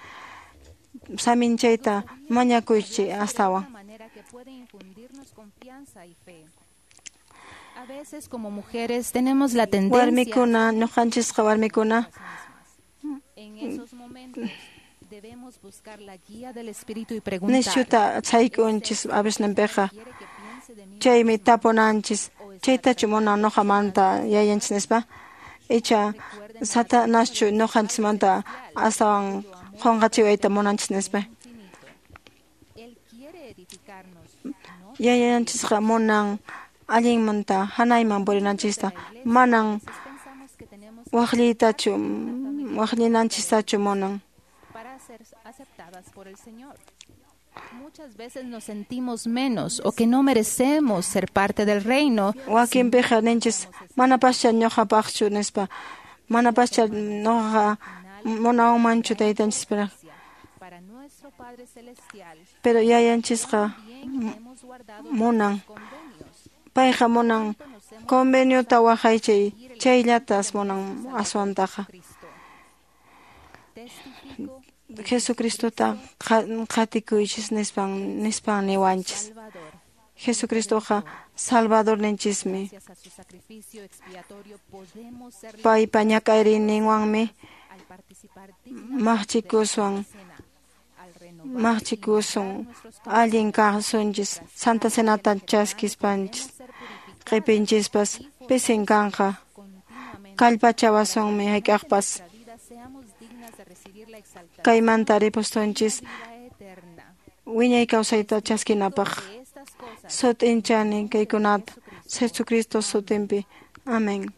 Saminchayta mañakuychis astawan. Una manera que puede infundirnos confianza y fe. A veces como mujeres tenemos la tendencia Warmikuna, ñuqanchisqa warmikuna en esos momentos debemos buscar la guía del Espíritu y preguntar nishuta chaykunchis abisnanpiqa. quiere que piense de mí Chaymi tapunanchis. Chaytachu munan ñuqamanta yayanchis nispa. Icha satanaschu ñuqanchismanta astawan qunqachiwayta munanchis nispa. infinito. Él quiere edificarnos, no Yayanchisqa munan allinmanta hanayman purinanchista. Manan pensamos que tenemos waqllinanchistachu munan. para ser aceptadas por el Señor. Muchas veces nos sentimos menos o que no merecemos ser parte del reino. Wakinpiqa ninchis mana pascha ñuqapaqchu nispa. Mana pascha ñuqa munanmanchu taytanchispira. Para nuestro Padre Celestial, Pero yayanchisqa bien hemos guardado munan. convenios. Payqa munan conveniota waqaychay. Chayllatas munan aswantaqa. Cristo. Testifico, Jesucristuta qatikuychis nispan niwanchis. Salvador, Jesucristuqa Salvador ninchismi. gracias a su sacrificio expiatorio podemos ser Paypa ñak'ayrinninwanmi al participar maqchikuswan al renovar maqchikusun allin kaqsunchis Santa Cenata chaskispanchis q'ipinchispas pisin kanqa continuamente kallpachawasunmi hayk'aqpas nuestra vida, seamos dignas de recibir la exaltación kaymanta ripustunchis eterna. wiñay kawsayta chaskinapaq De estas cosas sutinchani kaykunata Jesucristo sutinpi. Amén.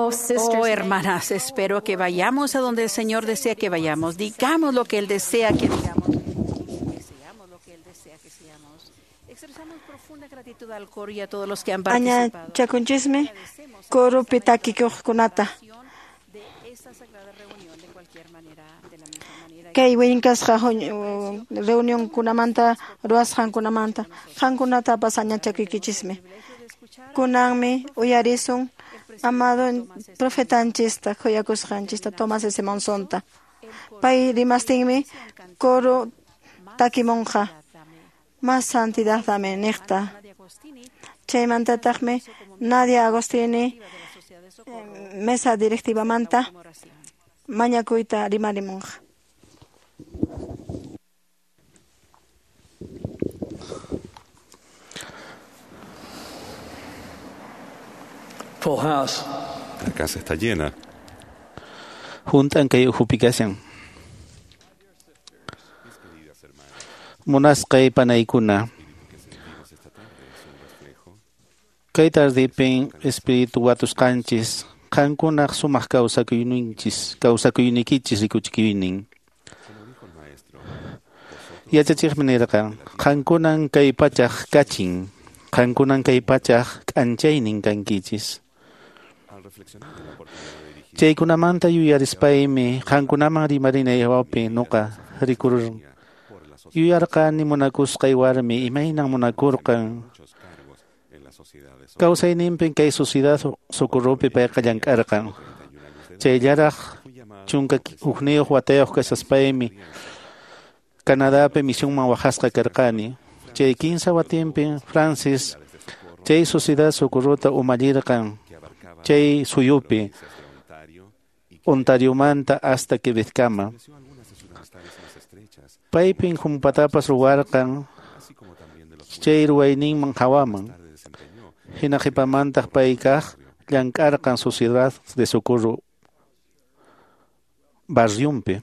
Oh, sisters, Oh, hermanas, espero que vayamos a donde el Señor desea que vayamos. Digamos lo que Él desea que digamos. Deseamos lo que Él desea que seamos. Expresamos profunda gratitud al coro y a todos los que han Aña participado chakunchismi koro pitakikuqkunata. de esta sagrada reunión de cualquier manera, de la misma manera. Kay winkasqa reunión kunamanta ruwasqankunamanta qankunatapas añachakuykuchismi. Kunanmi uyarisun amado profetanchista kuyakusqanchista Tomás S. Monsonta. Pay rimastinmi koro takimunqa más santidad dame niqta. Chaymantataqmi Nadia Agostini mesa directiva manta mañakuyta rimarimunqa. Full house. La casa está llena. Juntan kay uhupicasan. Munasqay panaykuna. Kay tardipin espiritu watusqanchis qankunaq sumaq kawsakuynikichis rikuchikuynin. Yachachiqmi nirqa qankunan kay pachaq kachin, qankunan kay pachaq k'anchaynin kankichis. Chaykunamanta yuyarispaymi qankunaman rimarinaywapi nuqa rikurun. Yuyarqani munakusqay warmi imaynan munakurqan. Kawsayninpin kay sociedad socorropi payqa llank'arqan. Chayllaraq chunka hukniyuq watayuq kasaspaymi Canadapi misionman waqasqa karqani. Chay 15 watinpin Francis chay sociedad socorrota umallirqan. Chay suyupi Ontariomanta hasta Quebeckama. Paypin humpatapas ruwarqan chay ruwayninman hawaman. Hinaqipamantaq paykaq llank'arqan sociedad de socorro barriumpi.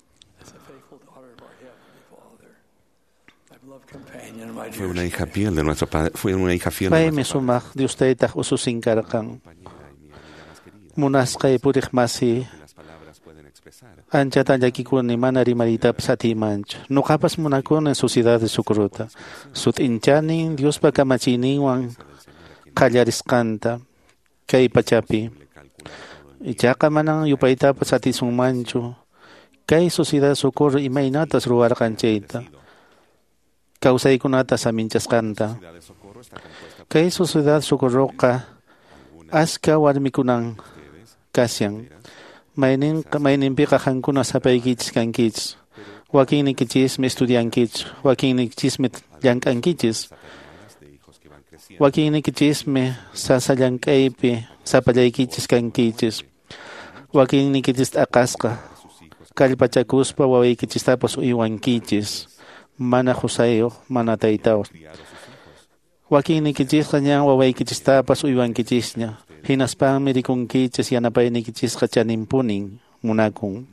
Fue una hija fiel de nuestro padre. Fue una hija fiel de Paymi nuestro padre. sumaq Diostaytaq ususinkarqan. Munasqay puriq masi anchata llakikuni mana rimaritapas atimanchu. Nuqapas munakuni sociedad de socorrota. Sutinchanin Diospa kamachiyninwan qallarisqanta kay pachapi. Ichaqa manan yupaytapas atisunmanchu. Kay sociedad socorro imaynatas ruwarqanchayta. Kawsaykunata saminchasqanta. Kay sociedad socorroqa aska warmikunan kasyan. Mayninpiqa qankuna sapaykichis kankichis. Wakinnikichismi estudiankichis. Wakinnikichismi llank'ankichis. Wakinnikichismi sasa llank'aypi sapallaykichis kankichis. Wakinnikichis aqasqa. Kallpachakuspa wawaykichistapas uywankichis. Mana Josayuq, mana taytawuq. Wakinnikichisqa ñan wawaykichistapas uywankichisña. Hinaspanmi rikunkichis yanapaynikichisqa chaninpunin munakun.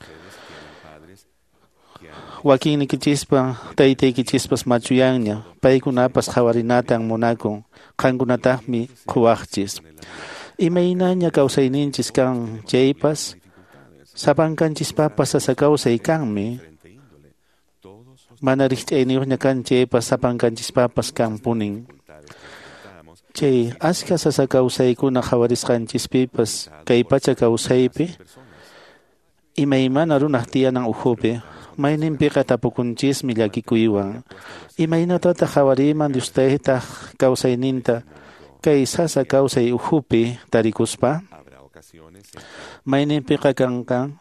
Wakinnikichispa taytaykichispas machuyanña. Paykunapas hawarinatan munakun. Qankunataqmi quwaqchis. Imaynaña kawsayninchis kan chaypas. Sapankanchispapas sasa kawsay kanmi. Mana riqch'ayniyuqña kan chaypas sapankanchispapas kanpunin. Chay aska sasa kawsaykuna hawarisqanchispipas kay pacha kawsaypi imaymana runaq tiyanan uhupi mayninpiqa tapukunchismi llakikuywan. Imaynatataq hawariman Diostaytaq kawsayninta kay sasa kawsay uhupi tarikuspa mayninpiqa kankan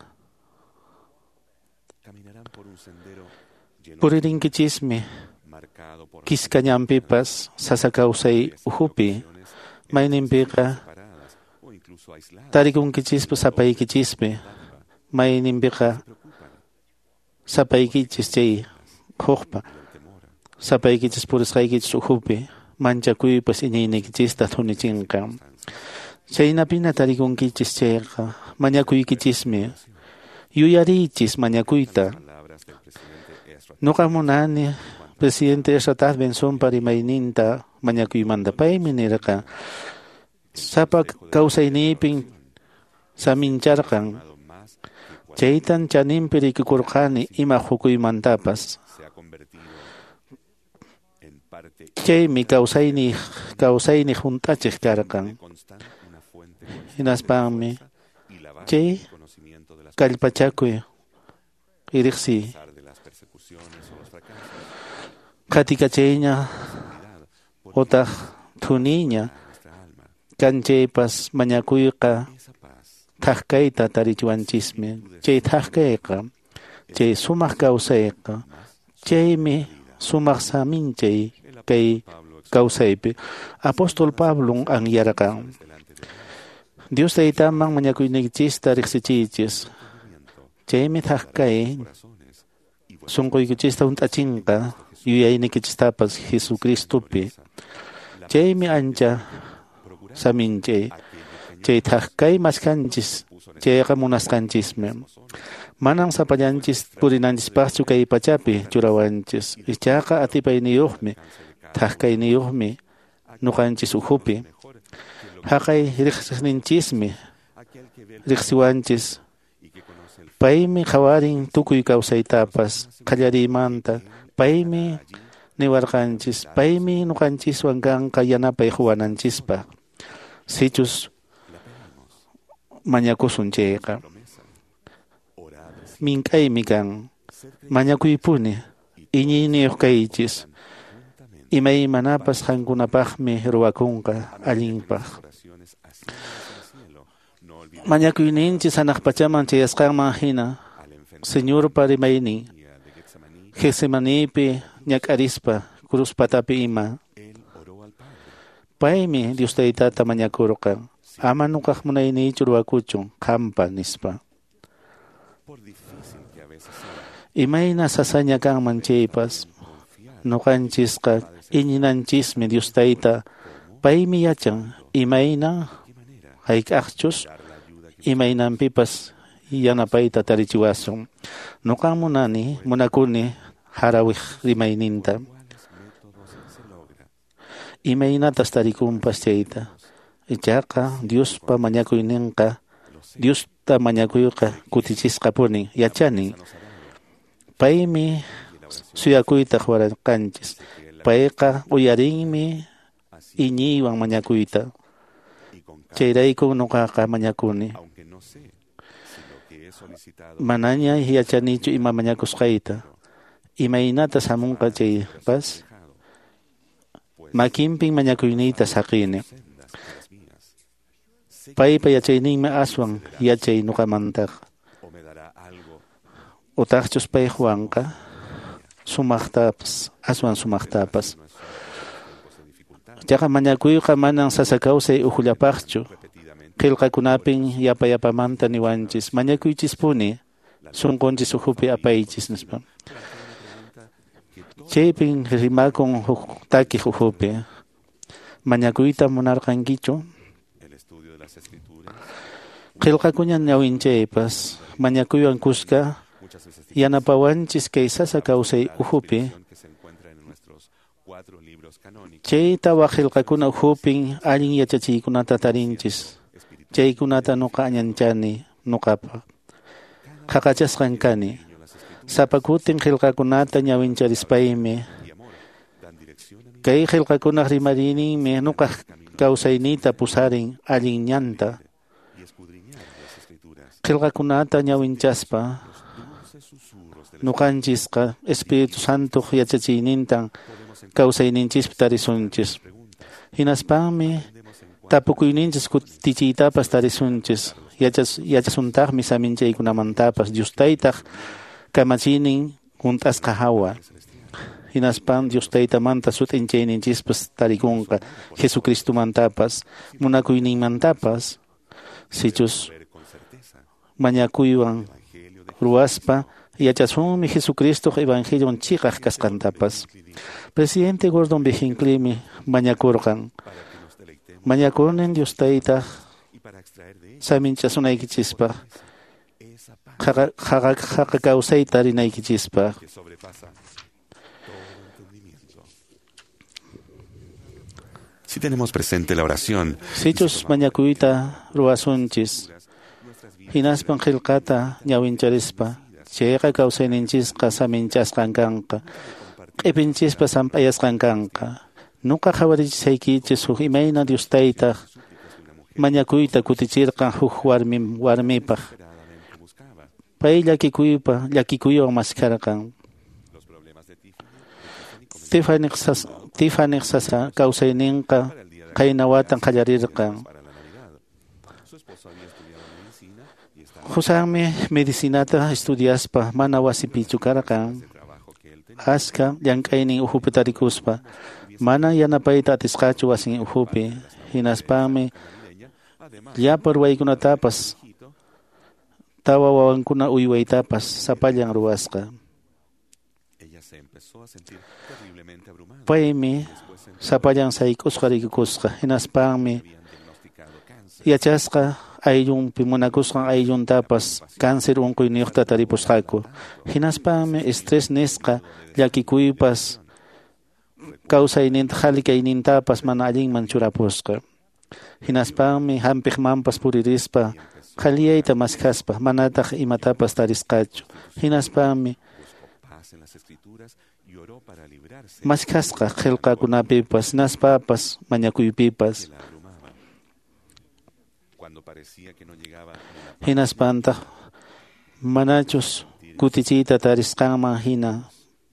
puririnkichis,mi kiskañanpipas sasa kawsay uhupi mayninpiqa tarikunkichis sapaykichispi mayninpiqa sapaykichis chay huqpa sapaykichis purisqaykichis uhupi manchakuypas iñiynikichista thunichinqa chaynapina tarikunkichis chayqa mañakuykichismi yuyarichis mañakuyta. Nuqa munani presidente Esrataz Bensonpa rimayninta mañakuymanta paymi nirqa sapa kawsaynipin samincharqan. Chaytan chanimpi rikikurqani ima hukuymantapas. Chaymi kawsayni juntachiq karqan. Hinaspanmi chay kallpachakuy iriqsi qatikachayña utaq thuniña kanchaypas mañakuyqa thaqkayta tarichiwanchismi. Chay thaqkayqa chay sumaq kawsayqa chaymi sumaq saminchay kay kawsaypi Apóstol Pablo anyarqan. Dios taytaman mañakuynikichista riqsichiychis. Chaymi thaqkay sunquykichista hunt'achinqa yuyaynikichistapas Jesucristopi. Chaymi ancha saminchay. Chay thaqkay maskanchis chayqa munasqanchismi. Manam sapallanchis purinanchispaqchu kay pachapi churawanchis. Ichaqa atipayniyuqmi thaqkayniyuqmi nuqanchis uhupi. Haqay riqsiqninchismi riqsiwanchis. Paymi qawarin tukuy kawsaytapas qallarimanta. Paymi niwarqanchis. Paymi nuqanchiswan kanqa yanapay huwananchispaq. Sichus mañakusun chayqa. Mink'aymi kan. Mañakuypuni iñiyniyuq kaychis. Imaymanapas qankunapaqmi ruwakunqa allinpaq. Mañakuyninchis hanaq pachaman chayasqanman hina Señorpa rimaynin Getsemanipi ñak'arispa cruz patapi ima. Paymi Dios taytata mañakurqa. Ama nuqaq munayniychu ruwakuchun qampa nispa. Imayna sasaña kanman chaypas nuqanchisqa iñinanchismi Dios tayta. Paymi yachan imayna hayk'aqchus imaynanpipas yanapayta tarichiwasun. Nuqan munakuni harawiq rimayninta. Imaynatas tarikunpas chayta. Ichaqa Diospa mañakuyninqa Diosta mañakuyqa kutichisqa punin yachanin. Paymi suyakuyta waraqanchis. Payqa uyarinmi iñiywan mañakuyta. Chayrayku nuqaqa mañakuni. Manaña yachanichu ima mañakusqayta. Imaynatas hamunqa chaypas makinpin mañakuyniyta saqini. Paypa yachayninmi aswan yachay nuqamantaq. Utaqchus pay huwanqa sumaqtapas aswan sumaqtapas. Chaqa mañakuyqa manan sasa kawsay uhullapaqchu. Qillqakunapin yapamanta niwanchis. Mañakuychispuni sunqunchis uhupi apaychis nispa. Chaypin rimakun takiq uhupi. Mañakuyta munarqankichu. Qillqakuña ñawinchaypas mañakuywan kuska yanapawanchis kay sasa kawsay uhupi. Chayta qillqakuna uhupin allin yachachiykunata tarinchis. Chaykunata nuqa añanchani nuqapa. Qaqachasqan kani. Sapakutin qillqakunata ñawincharispaymi. Kay qillqakunaq rimarininmi nuqa kawsaynita pusarin allin ñanta. Qillqakunata ñawinchaspa nuqanchisqa Espíritu Santo yachachiynintan kawsayninchis tarisunchis. Hinaspanmi tapukuyninchis kutichiytapas tarisunchis. Yachasuntaqmi saminchaykunamantapas Dios taytaq kamachinin hunt'asqa hawa. Hinaspan Dios taytamanta sutinchayninchispas tarikunqa Jesucristumantapas munakuyninmantapas sichus mañakuywan ruwaspa yachasunmi Jesucristo Evangelion chiqaq kasqantapas. Presidente Gordon B. Hinckleymi mañakurqan. Mañakunin Dios taytaq saminchasunaykichispaq haqa kawsayta rinaykichispaq. Si tenemos presente la oración, sichus mañakuyta ruwasunchis hinaspan qillqata ñawincharispa chayqa kawsayninchisqa saminchasqan kanqa q'ipinchispa samp'ayasqan kanqa nuqa qhawarichisaykichis huk imayna Dios taytaq mañakuyta kutichirqan huk warmipaq pay llakikuywan maskarqan Tiffany sasa kawsayninqa qayna watan qallarirqan Husanmi medicinata estudiaspa mana wasipichu karqan aska llank'aynin uhupi tarikuspa mana yanapayta atisqachu wasin uhupi hinaspami llapa ruwaykunatapas tawa wawankuna uywaytapas sapallan ruwasqa paymi sapallan saykusqa rikukusqa hinaspami yachasqa ayllunpi munakusqan aylluntapas cáncer unquyniyuqta taripusqaku hinaspami estrés nisqa llakikuypas kawsayninta halikaynintapas mana allinman churapusqa hinaspami hampiqmanpas puririspa qhalliyayta maskaspa manataq imatapas tarisqachu hinaspami maskasqa qillqakunapipas naspapas mañakuypipas hinaspantaq manachus kutichiyta tarisqanman hina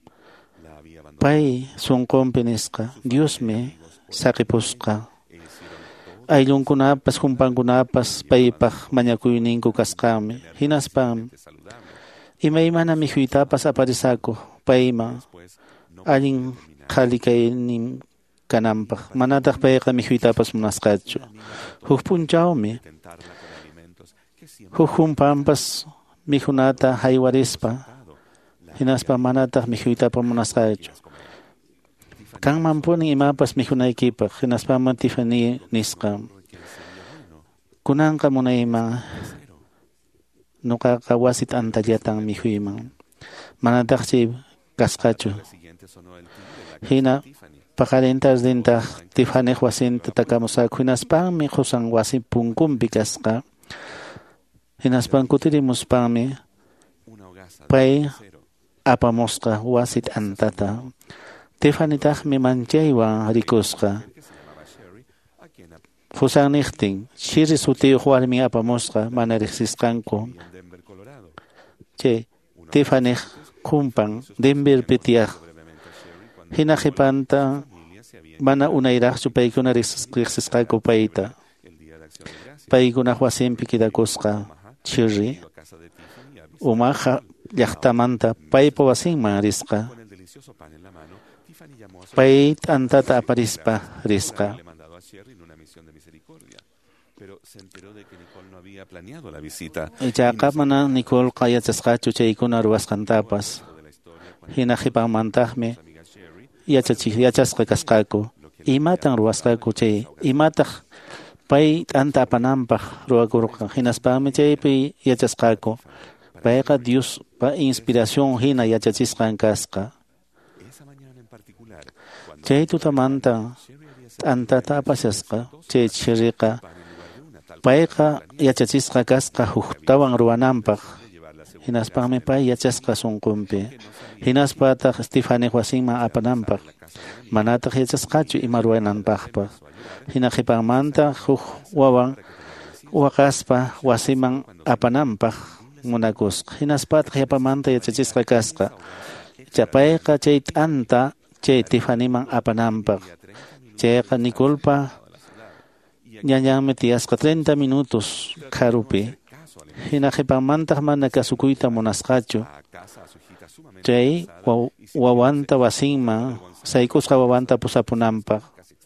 pay sunqunpi nisqa Diosmi saqipusqa ayllunkunapas humpankunapas paypaq mañakuyninku kasqami hinaspam imaymana mikhuytapas aparisakuq payman allin qhalikaynin kananpaq manataq payqa mikhuytapas munasqachu huk punchawmi huk humpanpas mikhunata haywarispa hinaspa manataq mikhuytapas munasqachu kanman punin imapas mikhunaykipaq hinaspaman Tiffany nisqa kunanqa munayman nuqaqa wasit antallatan mikhuyman manataqchi kasqachu hina paqarintas dintaq Tiffany wasinta takamusaku hinaspanmi qusan wasi punkunpi kasqa hinaspan kutirimuspanmi pay apamusqa wasit antata Tiffanytaqmi manchaywan rikusqa qusan niqtin shiri sutiyuq warmi apamusqa mana riqsisqanku chay Tiffany qumpan Denverpi tiyaq hina qhipanta mana unayraqchu paykuna riqsisqaku payta paykunaq wasinpi kidakusqa chiri umaqa llaqtamanta paypa wasinman risqa pay t'antata aparispa risqa ichaqa mana Nicoleqa yachasqachu chaykuna ruwasqantapas hina qhipanmantaqmi yachasqa kasqaku imatan ruwasqaku chay imataq pay t'anta apananpaq ruwakurqa hinaspami chaypi yachasqaku payqa Diospa inspiración hina yachachisqan kasqa chay tutamanta t'antata apashasqa chay chiriqa payqa yachachisqa kasqa huktawan ruwananpaq hinaspami pay yachasqa sunqunpi hinaspataq Tiffany wasinman apananpaq manataq yachasqachu ima ruwananpaqpaq hina qhipanmanta huk wawan waqaspa wasiman apananpaq munakusqa hinaspataq yapamanta yachachisqa kasqa chapayqa chay t'anta chay Tiffanyman apananpaq chayqa Nicolepa ñañanmi tiyasqa 30 minutos karupi hina qhipanmantaq mana kasukuyta munasqachu chay wawanta wasinman saykusqa wawanta pusapunanpaq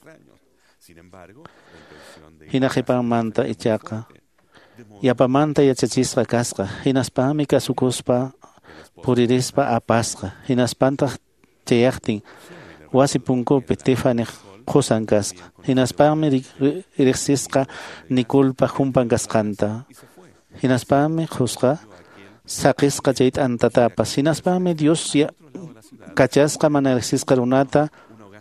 hina qhipanmanta ichaqa yapamanta yachachisqa kasqa hinaspami kasukuspa puririspa apasqa hinaspantaq chayaqtin wasi punkupi Tiffany qusan kasqa hinaspami riqsisqa Nicolepa humpan kasqanta hinaspami qusqa saqisqa chay t'antatapas hinaspami Dios kachasqa mana riqsisqa runata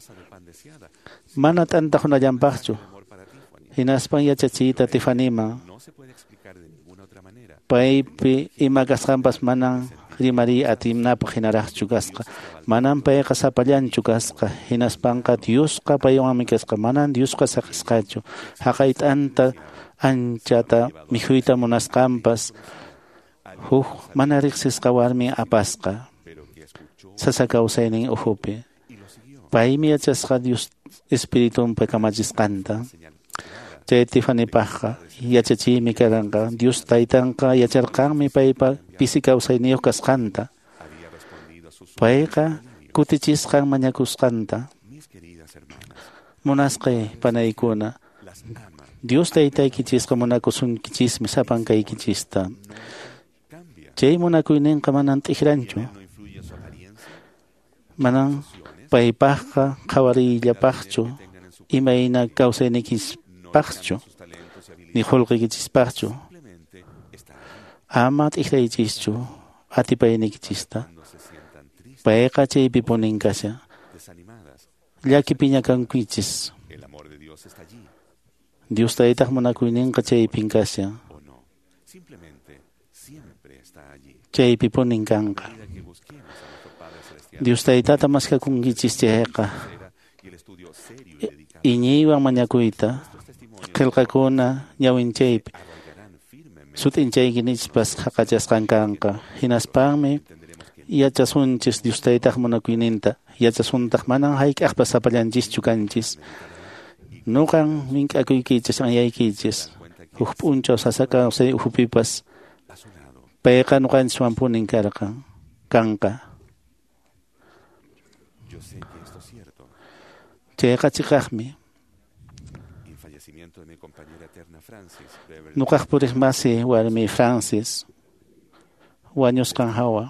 mana t'anta hunallanpaqchu hinaspan yachachiyta Tiffanyman paypi imakasqanpas manam rimari atimnapaq hinaraqchu kasqa. Manam payqa sapallanchu kasqa. Hinaspanqa Diosqa paywanmi kasqa. Manam Diosqa saqisqachu. Haqayt'anta anchata mikhuyta munasqanpas huk mana riqsisqa warmi apasqa. Sasa kawsaynin uhupi. Paymi yachasqa Dios Espiritunpa kamachisqanta. Chay Tiffanypaqqa yachachiymi karanqa. Dios taytanqa yacharqanmi paypa pisi kawsayniyuq kasqanta. Payqa kutichisqan mañakusqanta. Munasqay panaykuna. Dios taytaykichisqa munakusunkichismi sapankaykichista. Chay munakuyninqa manan t'ikranchu. Manan paypaqqa qawariyllapaqchu. Imayna kawsaynikispaqchu. Ni qullqiykichispaqchu. Ama t'iklaychischu. Atipaynikichista. Payqa chaypi puninkasha. Llakipiña kankichis. Dios taytaq munakuyninqa chaypin kasha. Chaypi puninkanqa. Dios taytata maskakunkichis chayqa. Iñiywan mañakuyta. Qillqakuna ñawinchaypi. Sutinchaykinichpas haqachasqankanqa. Hinaspanmi yachasunchis Dios taytaq munakuyninta. Yachasuntaq manan hayk'aqpas sapallanchischu kanchis. Nuqan mink'akuykichis anyaykichis. Huk p'unchaw sasakawsay uhupipas. Payqa nuqanchikwan puninkarqan. Kanqa. Chayqa chiqaqmi. Nuqaq puriqmasi warmi Francis. Wañusqan hawa.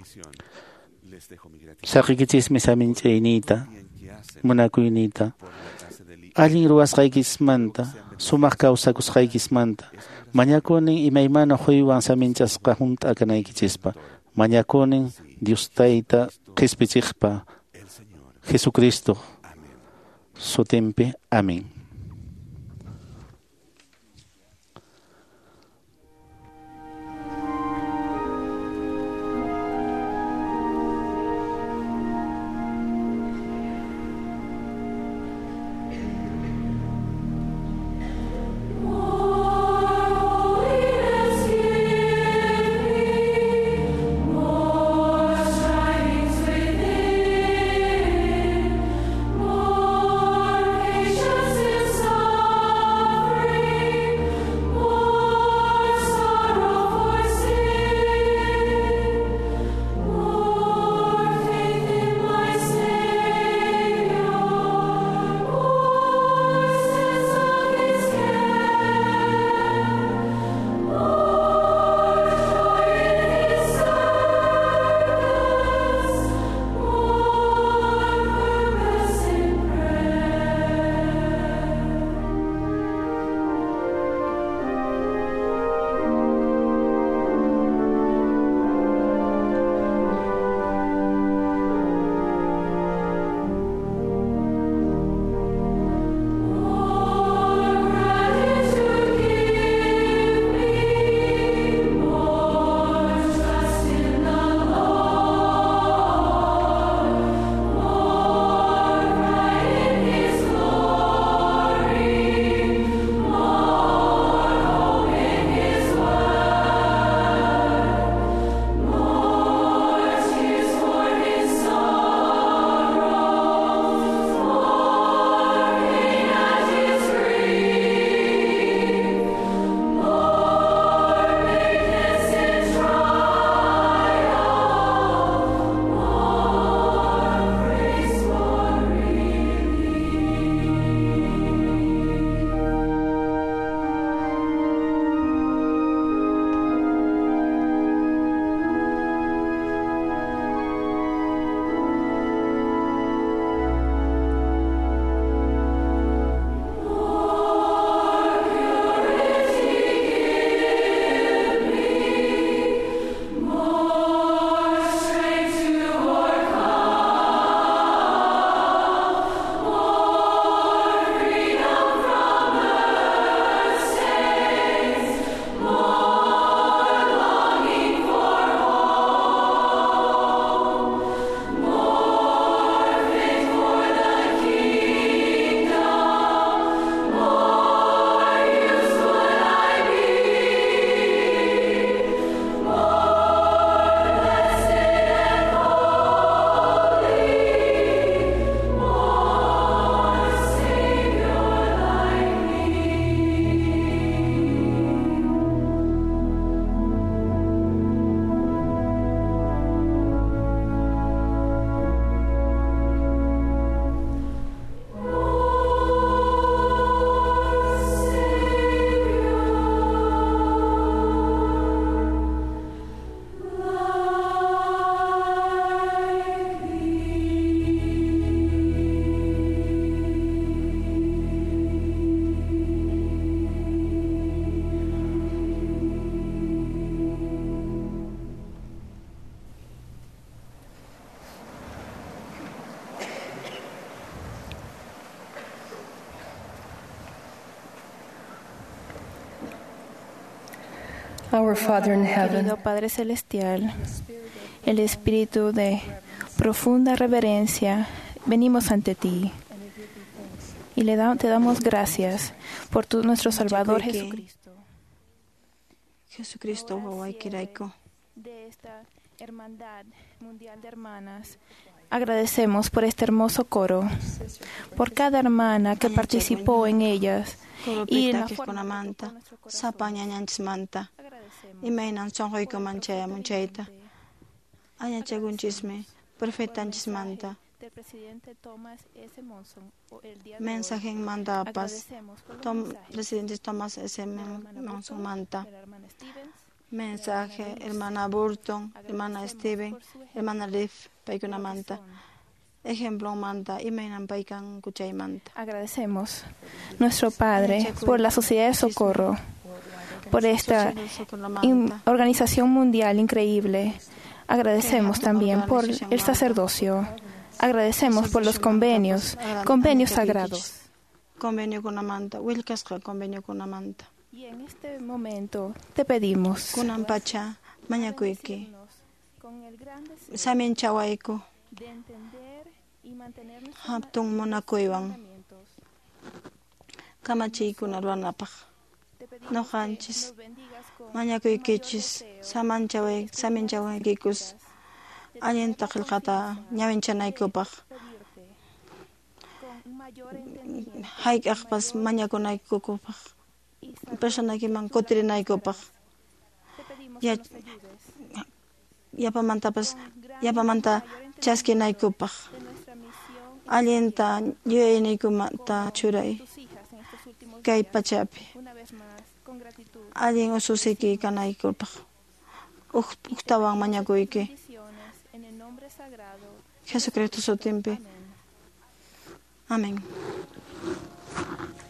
Saqikichismi saminchaynita. Munakuynita. Allin ruwasqaykismanta. Sumaq kawsakusqaykismanta. Mañakunin imaymana huywan saminchasqa junta kanaykichispa. Mañakunin Dios tayta qispichiqpa. Jesucristo. Sutimpi. Amén. More gracious is Our Father in heaven, Querido Padre Celestial, el espíritu de profunda reverencia, venimos ante ti y te damos gracias por nuestro Salvador Jesucristo. Jesucristo, De esta hermandad mundial de hermanas, agradecemos por este hermoso coro, por cada hermana que participó en ellas y en la forma que nuestro corazón. Imainan sonhoiko manchaya munchaita. Añacha gunchisme, perfectanchis manta. Del presidente Thomas S. Monson, el día de Mensaje en manda hoy. paz. Presidente Thomas S. Monson manta. Mensaje, hermana Burton, hermana Steven, hermana Liv, paikuna manta. Ejemplo manta, imainan paikan kuchay manta. Agradecemos, nuestro Padre, por la Sociedad de Socorro, por esta organización mundial increíble. Agradecemos también por el sacerdocio. Agradecemos por los convenios sagrados. Convenio con Amanta, Wilkasqa convenio con Amanta. Y en este momento te pedimos Kunampacha, Mañacuiki, con el gran deseo Samin Chawaiko, de entender y mantener nuestros Haptung Monacuivan, mandamientos. Kamachi Kunarwanapaj. No hanchis, Mañacuiquichis, Samin Chawaikicus, Alientakilkata, Ñavinchanaycupaj. Haik Akpas, Mañacunaykupaj. Persona que man cotrinaykupaj. Yapamanta chaskinaykupaj. Alienta yuyaynaykumanta churay. Kay pachapi. Alien ususiki kanaykupaj. Uktawan mañakuyki. Jesucristo su tiempo. Amén.